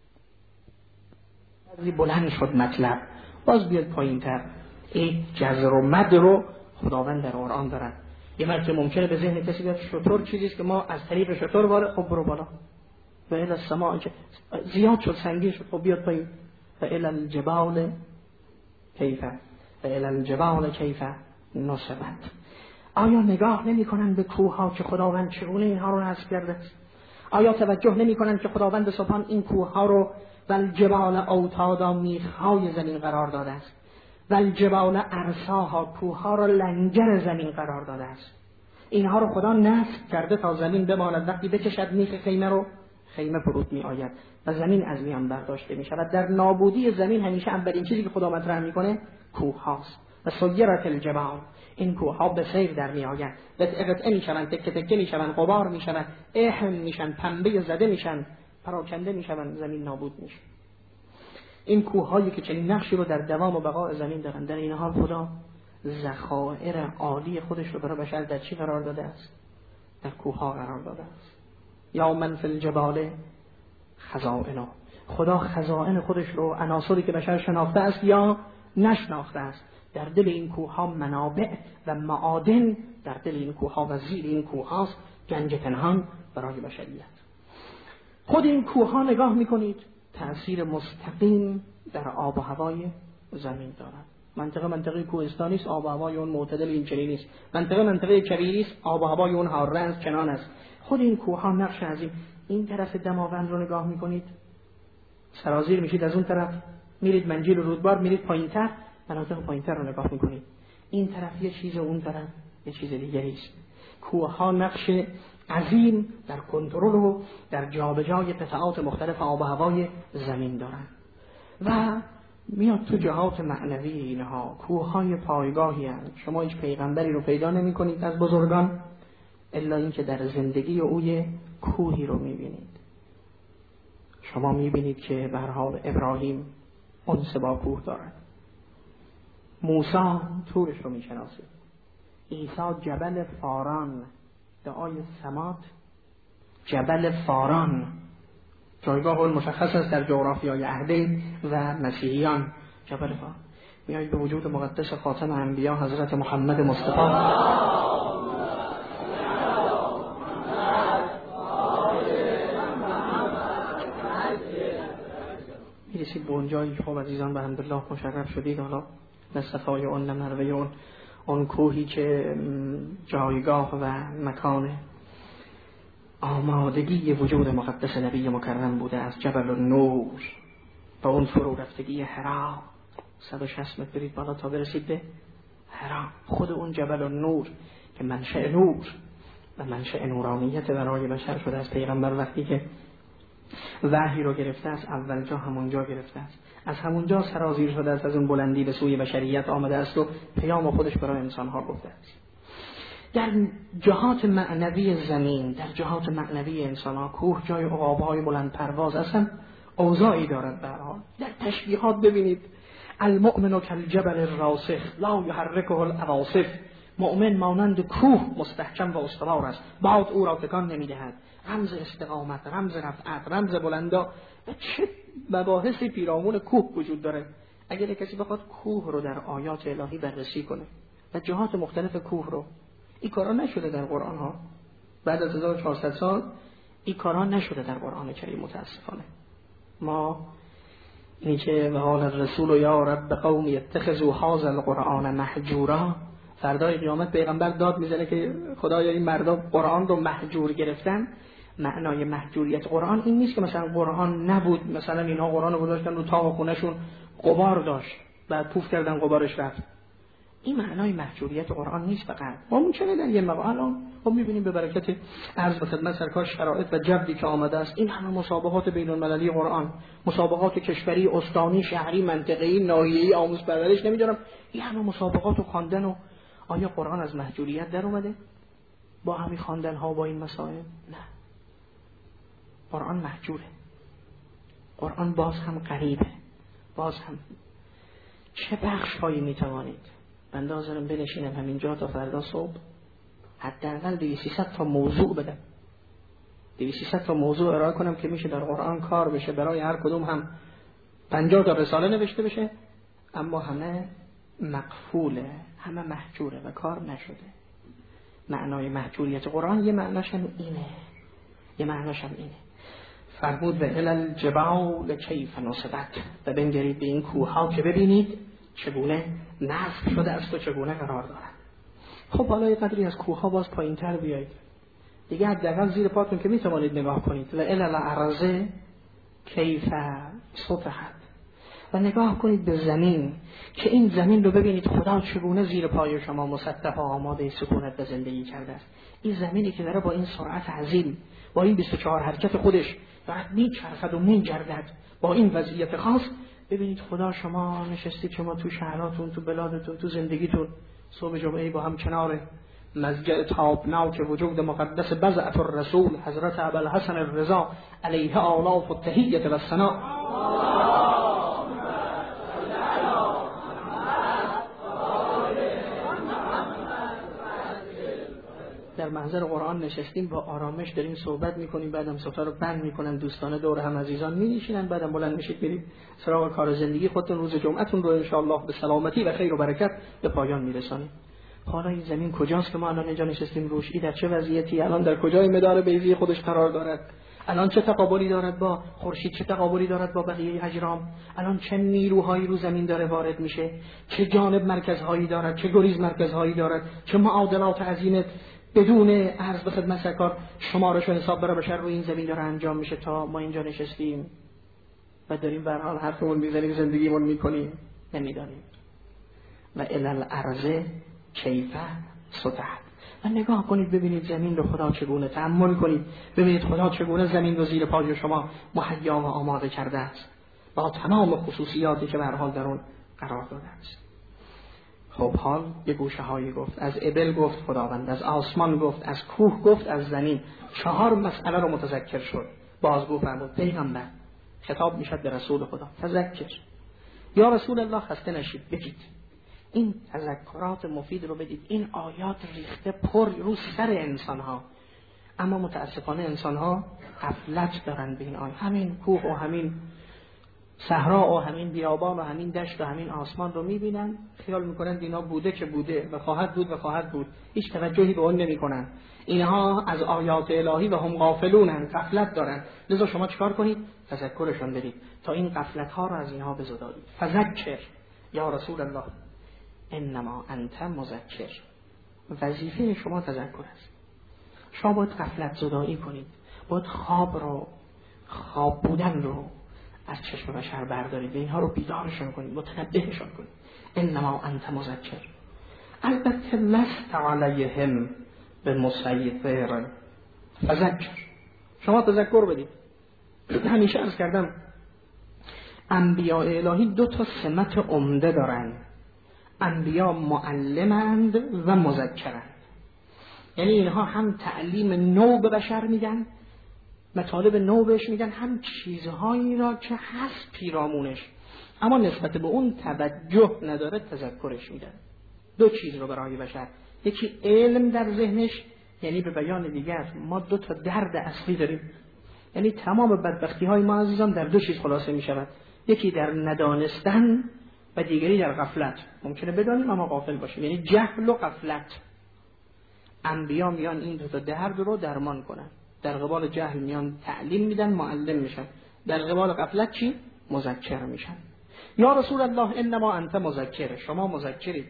بعضی بلند شد مطلب، باز بیاد پایین‌تر. این جزر و مد رو خداوند در قرآن دارد. یه مرتبه ممکنه به ذهن کسی بیاد شطور چیزی است که ما از طریق شطور وارد، خب برو بالا. و الی السماء زیاد شد، سنگین شد، خب بیاد پایین. و الی الجبال کیف و الی الجبال کیف نصبت. آیا نگاه نمی‌کنند به کوه‌ها که خداوند چگونه اینها رو نصب کرده است؟ آیا توجه نمی‌کنند که خداوند سبحان این کوه‌ها رو و الجبال اوتادا میخ‌های زمین قرار داده است و الجبال ارساها کوه‌ها رو لنگر زمین قرار داده است. اینها رو خدا نصب کرده تا زمین بماند، وقتی بکشد میخ خیمه رو خیمه فرود میآید و زمین از میان برداشته میشود. در نابودی زمین همیشه اولین چیزی که خدا مطرح میکنه کوه هاست. و سیرت الجبال، این کوه ها به سیر در میآیند، قطعه میشوند، تکه تکه میشوند، غبار میشوند، احم میشن، پنبه زده میشن، پراکنده میشوند، زمین نابود میشه. این کوه هایی که چنین نقشی رو در دوام و بقای زمین دارند، در این حال خدا ذخایر عالی خودش رو برای بشر در چی قرار داده است؟ در کوه ها قرار داده است. یا من فی الجبال خزائن، خدا خزائن خودش رو، عناصری که بشر شناخته است یا نشناخته است، در دل این کوه ها منابع و معادن در دل این کوه ها و زیر این کوه هاست، گنج پنهان برای بشریت. خود این کوه ها نگاه میکنید تأثیر مستقیم در آب و هوای زمین دارد. منطقه کوهستانی است، آب و هوای اون معتدل این چنینی است. منطقه کبیری است، آب و هوای اون حاره است، چنان است. خود این کوه ها نقش عظیم. این طرف دماوند رو نگاه میکنید، سرازیر میشید، از اون طرف میرید منجیل و رودبار، میرید پایینتر، مناطق پایینتر رو نگاه میکنید. این طرف یه چیز، اون طرف یه چیز دیگری است. کوه ها نقش عظیم در کنترل و در جابجای قطعات مختلف آب و هوای زمین دارند. و میاد تو جهات معنوی اینها. کوه‌های پایگاهی هستند. شما هیچ پیغمبری رو پیدا نمی‌کنید از بزرگان الا اینکه در زندگی اوی کوهی رو می‌بینید. شما می‌بینید که به هر حال ابراهیم انس با کوه دارد، موسی طورش رو می‌شناسید، عیسی جبل فاران، دعای سمات جبل فاران جایگاه مشخص است در جغرافیای اهل و مسیحیان. جبل فاران میایید به وجود مقدس خاتم انبیا حضرت محمد مصطفی میرسید به اونجایی که خب عزیزان به حمدالله مشرف شدید. حالا نصفای اون نمروی اون کوهی که جایگاه و مکان آمادگی وجود مقدس نبی مکرم بوده، از جبل النور با اون فرو رفتگی حرا 160 متر برید بالا تا برسید به حرا. خود اون جبل النور که منشأ نور و منشأ نورانیت برای بشر شده از پیغمبر، وقتی که وحی رو گرفته است اول جا همونجا گرفته است، از همونجا سرازیر شده است، از اون بلندی به سوی بشریت آمده است و پیام خودش برای انسانها گفته است. در جهات معنوی زمین، در جهات معنوی انسان‌ها، کوه جای عقاب‌های بلند پرواز هستند، اوضاعی دارد. به هر حال در تشبیهات ببینید المؤمن کالجبل الراسخ لا یحرکه العواصف، مؤمن مانند کوه مستحکم و استوار است، باد او را تکان نمی‌دهد. رمز استقامت، رمز رفعت، رمز بلندا و چه مباحثی پیرامون کوه وجود داره. اگر کسی بخواد کوه رو در آیات الهی بررسی کنه و جهات مختلف کوه رو، این کارا نشده در قرآن ها. بعد از 1400 سال این کارا نشده در قرآن کریم متاسفانه. ما اینی که و حال الرسول یا رب قوم یتخذوا هذا القرآن محجورا، فردای قیامت پیغمبر داد میزنه که خدایا این مردم قرآن رو محجور گرفتن. معنای محجوریت قرآن این نیست که مثلا قرآن نبود، مثلا اینا قرآن رو گذاشتن رو تاق خونهشون غبار داشت بعد پوف کردن غبارش رفت. این معنای محجوریت قرآن نیست. فقط ما ممکنه در یه مقام الان ما می‌بینیم به برکت عرض به خدمت سرکار شرایط و جبری که آمده است، این همه مسابقات بین‌المللی قرآن، مسابقات کشوری، استانی، شهری، منطقه‌ای، ناحیه‌ای، آموزش پرورش، نمی‌دونم این همه مسابقات و خواندن، و آیا قرآن از محجوریت در اومده با همین خواندن‌ها با این مسائل؟ نه، قرآن محجوره. قرآن باز هم غریبه. باز هم چه بخش‌هایی می‌توانید بنده حاضرم بنشینم همینجا تا فردا صبح حداقل 200 تا موضوع بدم، 200 تا موضوع ارائه کنم که میشه در قرآن کار بشه، برای هر کدوم هم 50 تا رساله نوشته بشه، اما همه مقفوله، همه محجوره و کار نشده. معنای محجوریت قرآن یه معناش هم اینه، یه معناش هم اینه. فرمود و الالجبال کیف نصبت، و بنگرید به این کوه ها که ببینید چگونه نصب شده است و چگونه قرار دارند. خب حالا یه قدری از کوه ها باز پایین تر بیایید دیگه، حداقل زیر پاتون که میتوانید نگاه کنید. و الالارض کیف سطحت، و نگاه کنید به زمین که این زمین رو ببینید خدا چگونه زیر پای شما مسطح و آماده سکونت و زندگی کرده است. این زمینی که داره با این سرعت عظیم، با این 24 حرکت خودش دارد میچرخد و میگردد، با این وضعیت خاص، ببینید خدا شما نشستید، شما تو شهراتون، تو بلادتون، تو زندگیتون، صبح جمعه با هم کنار مضجع تابناک وجود مقدس بضعة الرسول حضرت ابوالحسن الرضا علیه آلاف التحیة و الثناء در محضر قرآن نشستیم، با آرامش داریم صحبت میکنیم، بعدم صفحه رو بند میکنن دوستانه دور هم عزیزان میشینن، بعدم بلند میشید برید سراغ کار زندگی خودتون، روز جمعتون رو انشاءالله به سلامتی و خیر و برکت به پایان میرسانید. حالا این زمین کجاست که ما الان اینجا نشستیم روش؟ این در چه وضعیتی؟ الان در کجای مدار بیضی خودش قرار دارد؟ الان چه تقابلی دارد با خورشید؟ چه تقابلی دارد با بقیه اجرام؟ الان چه نیروهایی رو زمین داره وارد میشه؟ چه جانب مرکزهایی دارد؟ چه گریز مرکزهایی دارد؟ چه معادلات عظیمه بدون عرض به خدمت سرکار شمارش و حساب برای بشر روی این زمین داره انجام میشه تا ما اینجا نشستیم و داریم به هر حال حرفمون میزنیم، زندگیمون میکنیم، نمیدانیم. و الالارض کیف سطحت، و نگاه کنید ببینید زمین رو خدا چگونه، تأمل کنید ببینید خدا چگونه زمین رو زیر پای شما مهیا و آماده کرده است با تمام خصوصیاتی که به هر حال در اون قرار داده است. خب حال یه گوشه هایی گفت، از ابل گفت خداوند، از آسمان گفت، از کوه گفت، از زمین. 4 مسئله رو متذکر شد. بازگو فرمود پیغمبر، خطاب میشد به رسول خدا، تذکر یا رسول الله، خسته نشید، بگید این تذکرات مفید رو بدید. این آیات ریخته پر رو سر انسان ها، اما متاسفانه انسان ها غفلت دارن به این آیات. همین کوه و همین صحرا و همین بیابان و همین دشت و همین آسمان رو میبینن، خیال میکنن اینا بوده که بوده و خواهد بود و خواهد بود، هیچ توجهی به اون نمیکنن. اینها از آیات الهی و هم غافلونن، غفلت دارن. لذا شما چیکار کنید؟ تذکرشون بدید تا این غفلت ها رو از اینها بزدایید. فذکر یا رسول الله انما انت مذکر، وظیفه شما تذکر است. شما باید غفلت زدایی کنید، باید خواب بودن رو از چشم بشر بردارید، اینها رو بیدارشون کنید، متنبهشون کنید. انما انت مذکر. البته لست علیهم بمسیطر، فذکر، شما تذکر بدید. همیشه عرض کردم انبیاء الهی 2 تا سمت عمده دارن. انبیا معلمند و مذکرند، یعنی اینها هم تعلیم نو به بشر میدن، مطالب نو بهش میدن، هم چیزهایی را که هست پیرامونش اما نسبت به اون توجه نداره تذکرش میدن. 2 چیز رو برای بشر، یکی علم در ذهنش، یعنی به بیان دیگر ما 2 تا درد اصلی داریم، یعنی تمام بدبختی های ما عزیزان در 2 چیز خلاصه میشود، یکی در ندانستن و دیگری در غفلت. ممکنه بدانیم اما غافل باشیم، یعنی جهل و غفلت. انبیا میان این 2 تا درد رو درمان کنن. در قبال جهل میان تعلیم میدن، معلم میشن. در قبال غفلت چی؟ مذکر میشن. یا رسول الله انما انت مذکر، شما مذکرید،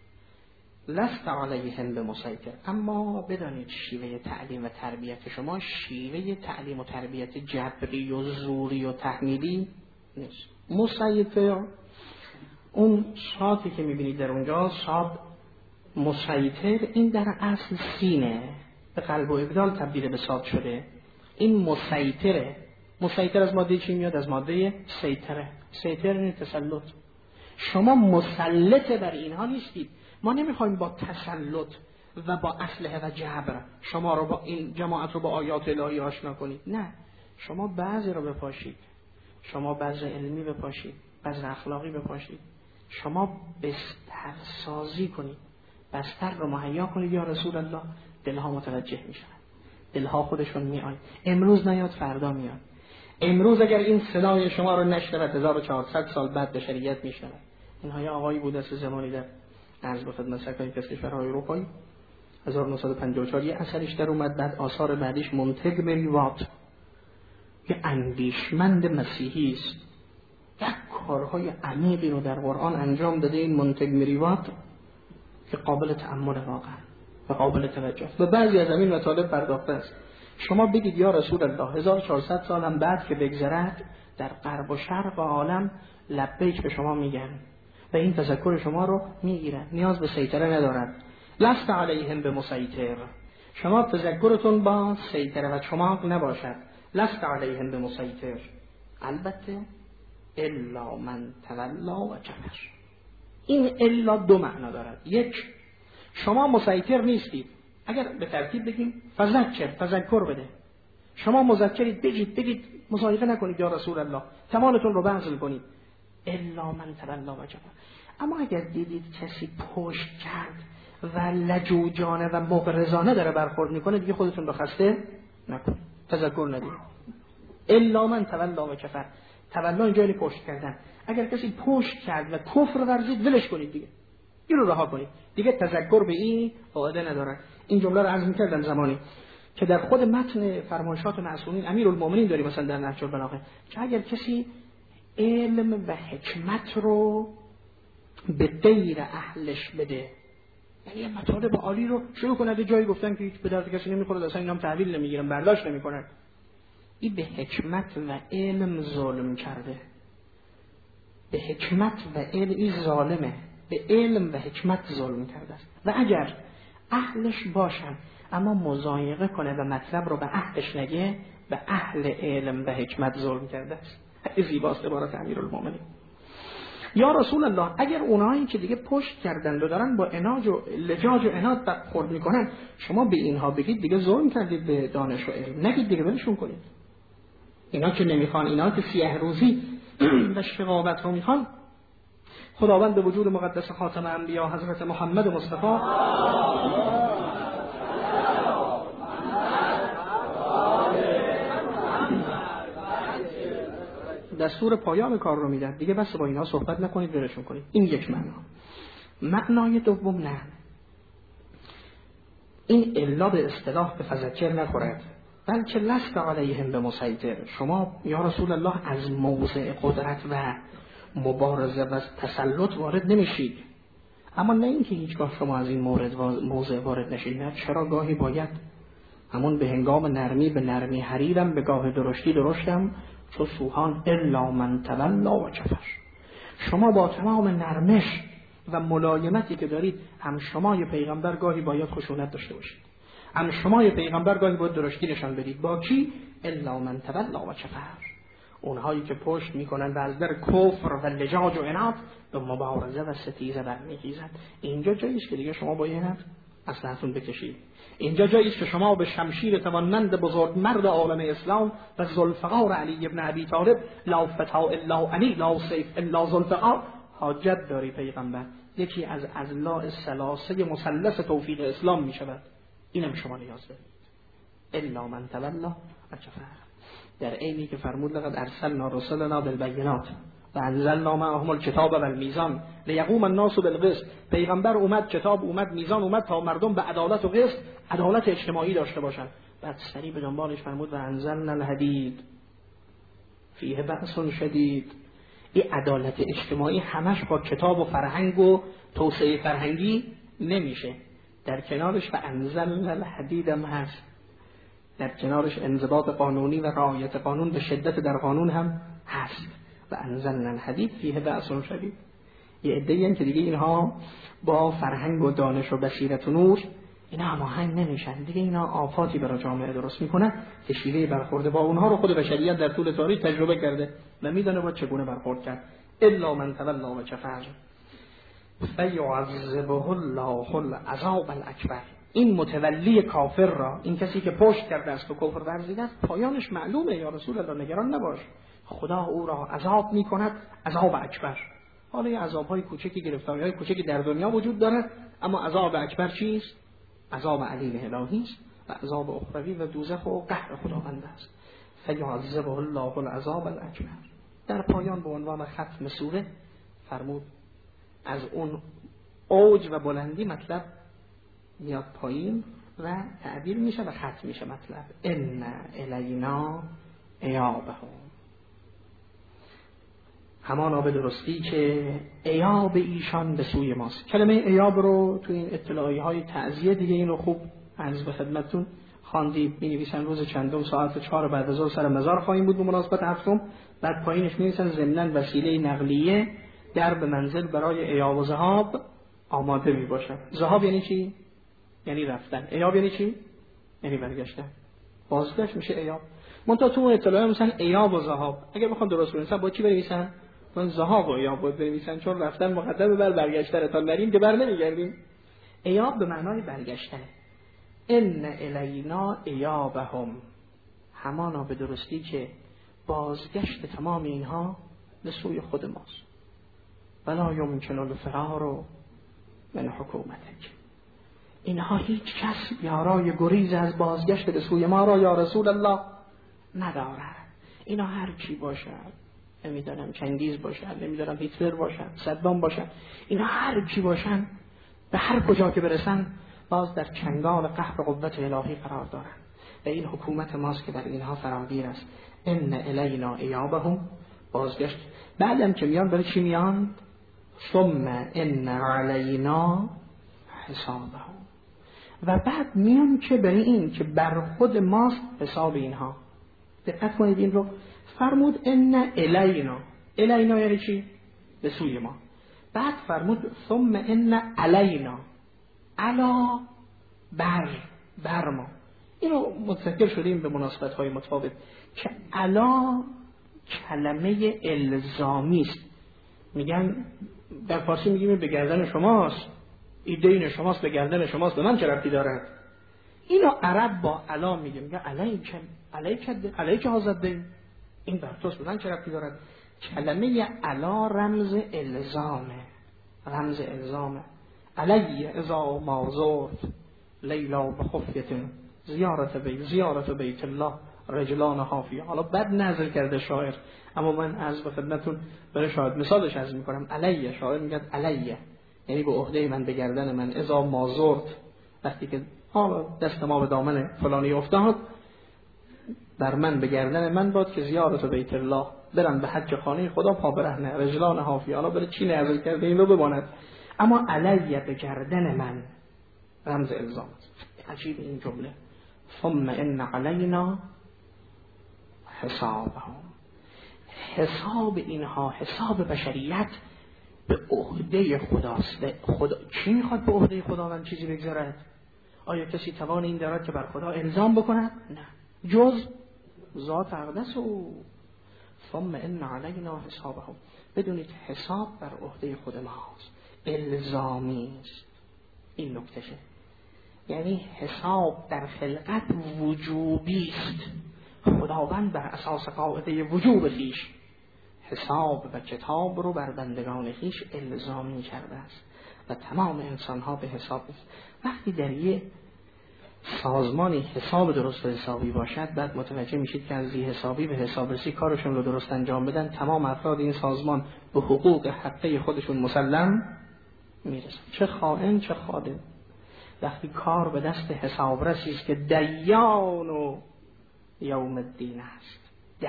لست علیهم بمسیطر. اما بدانید شیوه تعلیم و تربیت شما شیوه تعلیم و تربیت جبری و زوری و تحمیلی نیست. مسیطر اون شاطی که میبینید در اونجا، شاط مسیطر، این در اصل سینه به قلب و ابدال تبدیل به صاد شده. این مسیطره. مسیطر از ماده چی میاد؟ از ماده سیطره. سیطر این تسلط. شما مسلط بر اینها نیستید. ما نمیخوایم با تسلط و با اسلحه و جبر شما رو با این جماعت رو با آیات الهی آشنا کنید. نه، شما بعضی رو بپاشید، شما بعضی علمی بپاشید، بعضی اخلاقی بپاشید، شما بستر سازی کنید، بستر رو مهیا کنید. یا رسول الله دلها متوجه میشن، دلها خودشون میان. امروز نیاد فردا میاد. امروز اگر این صدای شما رو نشنود 1400 سال بعد بشریت میشنود. اینها آقایی بود از زمانی در عرض به خدمت سرکاری کشورهای اروپایی 1954 یه اثرش در اومد، بعد آثار بعدیش منتگمری وات، یه اندیشمند مسیحی است، یک کارهای عمیقی رو در قرآن انجام داده این منتگمری وات که قابل تأمل واقعا و قابل توجه است. و بعضی از این مطالب پرداخته است. شما بگید یا رسول الله 1400 سال هم بعد که بگذرد در غرب و شرق و عالم لبیک به شما میگن و این تذکر شما رو میگیرن، نیاز به سیطره ندارد. لست علیهم بمسیطر، شما تذکرتون با سیطره و چماق نباشد. لست علیهم بمسیطر، البته الا من تولا و کفر. این الا دو معنا دارد. یک، شما مسیطر نیستید. اگر به ترتیب بگیم تذکر بده، شما مذکرید، بگید مضایقه نکنید یا رسول الله، کمالتون رو بذل کنید. الا من تولا و کفر. اما اگر دیدید کسی پشت کرد و لجوجانه و مغرضانه داره برخورد میکنه، دیگه خودتون رو خسته نکنید، تذکر ندید. الا من تولا و کفر، تولا اینجا یعنی پشت کردن. اگر کسی پشت کرد و کفر ورزید ولش کنید، دیگه این رو رها کنید، دیگه تذکر به این فایده نداره. این جمله رو عرض می‌کردم زمانی که در خود متن فرمایشات معصومین امیرالمومنین داریم، مثلا در نهج البلاغه، که اگر کسی علم و حکمت رو به غیر اهلش بده، یعنی مطالب عالی رو شروع کنه، جایی گفتن که هیچ به درد کسی نمیخوره، اصلا اینا هم تحویل نمیگیرن، برداشت نمیکنن، این به حکمت و علم ظلم کرده. به حکمت و علم این ظالمه، به علم و حکمت ظلم کرده است. و اگر اهلش باشن اما مضایقه کنه و مطلب رو به اهلش نگه، به اهل علم و حکمت ظلم کرده است. زیباست عبارت امیرالمومنین. یا رسول الله اگر اونایی که دیگه پشت کردن و دارن با عناد و لجاج و عناد برخورد میکنن، شما به اینها بگید دیگه ظلم کردید به دانش و علم، نگید دیگه ولشون کنید. اینا که نمیخوان، اینا که سیه روزی و شقاوت رو میخوان، خداوند به وجود مقدس خاتم انبیا حضرت محمد مصطفی دستور پایان کار رو میدن، دیگه بس با اینا صحبت نکنید، ولشون کنید. این یک معنا. معنای دوم، نه، این الا به اصطلاح به فذکر نخورد، بلکه لست علیهم بمسیطر. شما یا رسول الله از موضع قدرت و مبارزه و تسلط وارد نمیشید، اما نه اینکه هیچگاه شما از این موضع وارد نشید. نه، چرا گاهی باید همون به هنگام نرمی به نرمی حریرم، به گاه درشتی درشتم چو سوهان الا من تولا و کفر. شما با تمام نرمش و ملایمتی که دارید، هم شمای پیغمبر گاهی باید خشونت داشته باشید، هم شمای پیغمبر گاهی باید درشتی نشان بدید. با کی؟ الا من تولا و کفر. اونهایی که پشت میکنن و از در کفر و لجاج و عناد به مبارزه و ستیزه برمیخیزند. اینجا جاییست که دیگه شما باید اسلحتون بکشید. اینجا جاییست که شما به شمشیر توانمند بزرگ مرد عالم اسلام و ذوالفقار علی ابن ابی طالب، لا فتح الا علی لا سیف الا ذوالفقار، حاجت داری پیغمبر. یکی از اضلاع الثلاثه مثلث توفیق اسلام میشود، اینم شما نیاز دارید. الا من تولا و کفر. در عینی که فرمود لقد ارسلنا رسلنا بالبینات و انزلنا معهم الکتاب و المیزان لیقوم الناس بالقسط. پیغمبر اومد، کتاب اومد، میزان اومد تا مردم به عدالت و قسط، عدالت اجتماعی داشته باشن. بعد سریع به دنبالش فرمود و انزلنا الحدید فیه بأس شدید. این عدالت اجتماعی همش با کتاب و فرهنگ و توسعه فرهنگی نمیشه. در کنارش و انزلنا الحدید هم هست، در کنارش انضباط قانونی و رعایت قانون به شدت در قانون هم هست. و انزلنا الحدید فیه بأس شدید. یه عده‌ای هستن که دیگه اینها با فرهنگ و دانش و بصیرت و نور اینا هماهنگ نمیشن، دیگه اینا آفاتی برای جامعه درست میکنن که شیوه برخورد با اونها رو خود بشریت در طول تاریخ تجربه کرده و میدونه باید چگونه برخورد کرد. الا من تولا و کفر فیعذبه الله العذاب الاکبر. این متولی کافر را، این کسی که پشت کرده است و کفر ورزیده است، پایانش معلومه. یا رسول الله نگران نباش، خدا او را عذاب میکند، عذاب اکبر. حالا یه عذاب‌های کوچکی، گرفتاری‌های کوچکی در دنیا وجود داره، اما عذاب اکبر چیست؟ عذاب علیم الهی است و عذاب اخروی و دوزخ و قهر خداوند است. فیعذبه الله العذاب الاکبر. در پایان به عنوان ختم سوره فرمود از اون اوج و بلندی مطلب میاد پایین و تعبیر میشه و ختم میشه مطلب. ان الینا ایابهم، همانا به درستی که ایاب ایشان به سوی ماست. کلمه ایاب رو تو این اطلاعیه های تعزیه دیگه این رو خوب عرض به خدمتتون خواندید. می نویسن روز چندم ساعت 4 بعد از ظهر سر مزار خواهیم بود به مناسبت هفتم. بعد پایینش می نویسن ضمناً وسیله نقلیه در به منزل برای ایاب و ذهاب آماده می باشد. ذهاب یعنی چی؟ یعنی رفتن. ایاب یعنی چی؟ یعنی برگشتن. بازگشت میشه ایاب. منتها تو اون اطلاعیه مثلا ایاب و ذهاب اگه بخوام درست بنویسن با چی بنویسن؟ من ذهاب و ایاب بود بنویسن، چون رفتن مقدمه بر برگشتن. تا نریم که بر نمیگردیم. ایاب به معنای برگشتن. ان الینا ایابهم، همانا به درستی که بازگشت تمام اینها به سوی خود ماست. ولا یمکن الفرار من حکومتک، اینها هیچ کس یارای گریز از بازگشت به سوی ما را یا رسول الله ندارد. اینا هر چی باشد، نمیدونم چنگیز باشد، نمیدونم هیتلر باشد، صدام باشد، اینا هر چی باشن به هر کجا که برسن باز در چنگال قهر قوت الهی قرار دارند و این حکومت ماست که بر اینها فراگیر است. ان الینا ایابهم، بازگشت. بعدم که میان برای چی میان؟ ثم ان علینا حسابهم، و بعد میان که برای این که بر خود ماست حساب اینها. دقت کنید این رو فرمود ان الینا. الینا یعنی چی؟ به سوی ما. بعد فرمود ثم ان علینا، علا بر ما. اینو متذکر شدیم به مناسبت های متفاوت که علا کلمه الزامی است. میگن در فارسی میگیم به گردن شماست، ایده این شماست، به گردن شماست، به من چه ربطی دارد؟ اینو عرب با علا میگه علیک حاضر دین، این بر توست، به من چه ربطی دارد؟ کلمه علا رمز الزامه. علی اذا ما زرت لیلا بخفیت زیارت بیت الله رجلان حافیه. حالا بد نظر کرده شاعر، اما من از به خدمتتون برای شاهد مثالش عرض میکنم. علیه، شاعر میگه علیه یعنی به عهده من، به گردن من. اذا ما زرت، وقتی که حالا دست ما به دامن فلانی افتاد، بر من به گردن من باد که زیارت بیت الله، برم به حج خانه خدا پا برهنه، رجلان حافیه. حالا برای چی نظر کرده این رو بماند، اما علیه به گردن من رمز الزام. عجیب این جمله. ثم ان علینا حسابهم، حساب اینها، حساب بشریت به عهده خداست. خدا چی میخواد به عهده خداوند چیزی بگذارد؟ آیا کسی توان این دارد که بر خدا الزام بکند؟ نه، جز ذات اقدس او. ثم ان علینا حسابهم، بدونید حساب بر عهده خود ماست، الزامی است. این نکتهشه، یعنی حساب در خلقت وجوبی است. خداوند بر اساس قاعده وجوب خویش حساب و کتاب رو بر بندگان خویش الزامی کرده است و تمام انسان‌ها به حساب است. وقتی در یه سازمانی حساب درست و حسابی باشد، بعد متوجه میشید که از حسابی به حسابرسی کارشون رو درست انجام بدن، تمام افراد این سازمان به حقوق حقه خودشون مسلم میرسن، چه خائن چه خادم. وقتی کار به دست حسابرسی است که دیان و یوم الدین است،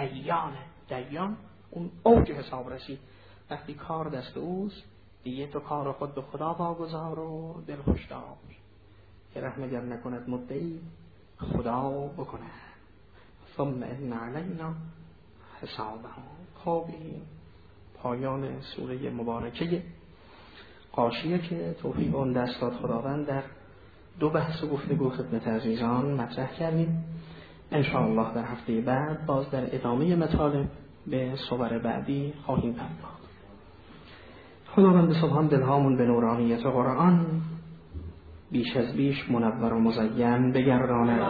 دیان اون اوج حسابرسی، وقتی کار دست اوست دیگه تو کار خود به خدا واگذار و دل خوش دار که رحم گر نکند مدعی خدا بکنه. ثم ان علینا حسابهم. خب این پایان سوره مبارکه غاشیه که توفیق اون دست داد خداوند در دو بحث و گفتگو خدمت عزیزان مطرح کردیم. انشاءالله در هفته بعد باز در ادامه مطالب به صور بعدی خواهیم پرداخت. خداوند سبحان دلهامون به نورانیت قرآن بیش از بیش منور و مزین بگرداند،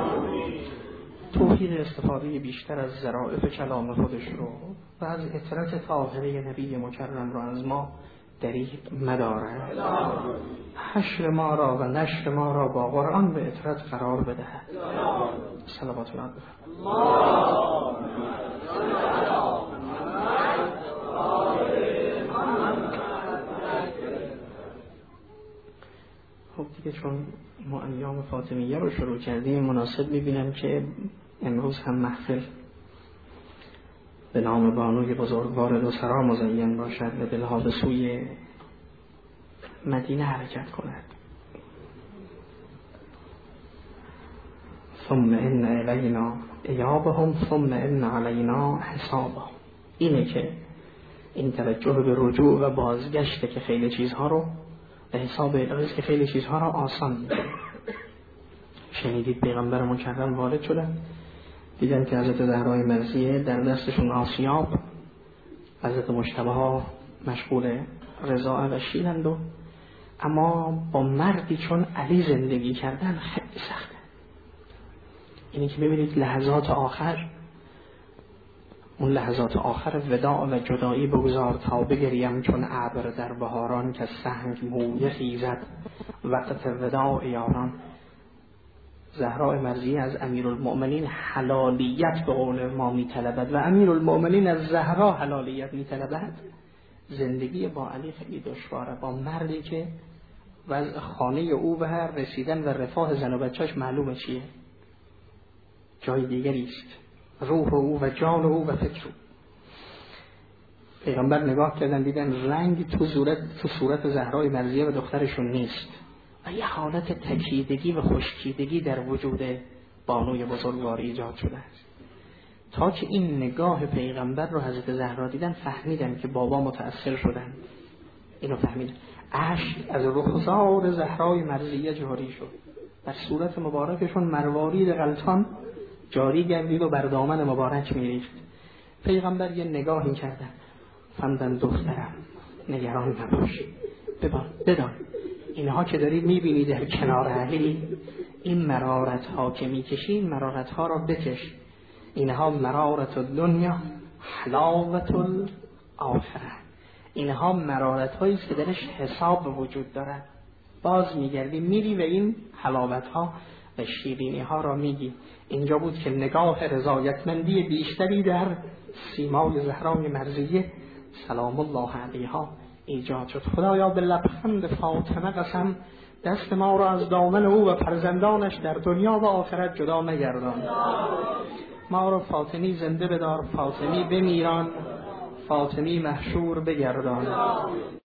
توفیق استفاده بیشتر از ظرافت کلام خودش رو و از اطرت طاهره نبی مکرم رو از ما دریغ مدارد، حشر ما را و نشر ما را با قرآن به اطرت قرار بدهد. صلوات الله علیه. خب دیگه چون ما ایام فاطمیه رو شروع کردیم، مناسب میبینم که امروز هم محفل به نام بانوی بزرگوار دو سرا مزین باشد و دلها به سوی مدینه حرکت کند. ثم ان علینا ایابهم ثم ان علینا حسابهم. اینه که این توجه به رجوع و بازگشته که خیلی چیزها رو به حساب الهی که خیلی چیزها رو آسان میکنه. شنیدید پیغمبر مکرم وارد شدن، دیدن که حضرت زهرای مرضیه در دستشون آسیاب، حضرت مجتبی ها مشغول رضاعه و شیرند، و اما با مردی چون علی زندگی کردن خیلی سخته. اینی که ببینید لحظات آخر، اون لحظات آخر وداع و جدایی بگذار تا بگریم چون ابر در بهاران که سنگ مویه خیزد وقت وداع یاران. زهراء مرضیه از امیرالمؤمنین حلالیت به قول ما میطلبد و امیرالمؤمنین از زهرا حلالیت میطلبد. زندگی با علی خیلی دشواره، با مردی که وضع خانه او به هر رسیدن و رفاه زن و بچه‌اش معلومه چیه، جای دیگری است، روح او و جان او و فکر او. پیغمبر نگاه کردن دیدن رنگ تو صورت زهرای مرضیه و دخترشون نیست و یه حالت تکیدگی و خشکیدگی در وجود بانوی بزرگوار ایجاد شده است. تا که این نگاه پیغمبر رو حضرت زهرا دیدن فهمیدن که بابا متأثر شدن. اینو فهمیدن. اشک از رخسار زهرای مرضیه جاری شد، بر صورت مبارکشون مروارید غلطان جاری گردید و بر دامن مبارک میریخت. پیغمبر یه نگاهی کردن، فهمیدن دخترم نگران نباش، بدان اینها که دارید میبینی در کنار علی، این مرارت ها که میکشی این مرارت ها را بکش، اینها مرارت الدنیا حلاوت الاخره، اینها مرارت هایی است که درش حساب وجود دارد. باز میگردی میری و این حلاوت ها و شیرینی ها را میگی. اینجا بود که نگاه رضایتمندی بیشتری در سیمای زهرای مرضیه سلام الله علیها ایجاد شد. خدایا به لبخند فاطمه قسم دست ما را از دامن او و فرزندانش در دنیا و آخرت جدا نگردان. ما را فاطمی زنده بدار، فاطمی بمیران، فاطمی محشور بگردان.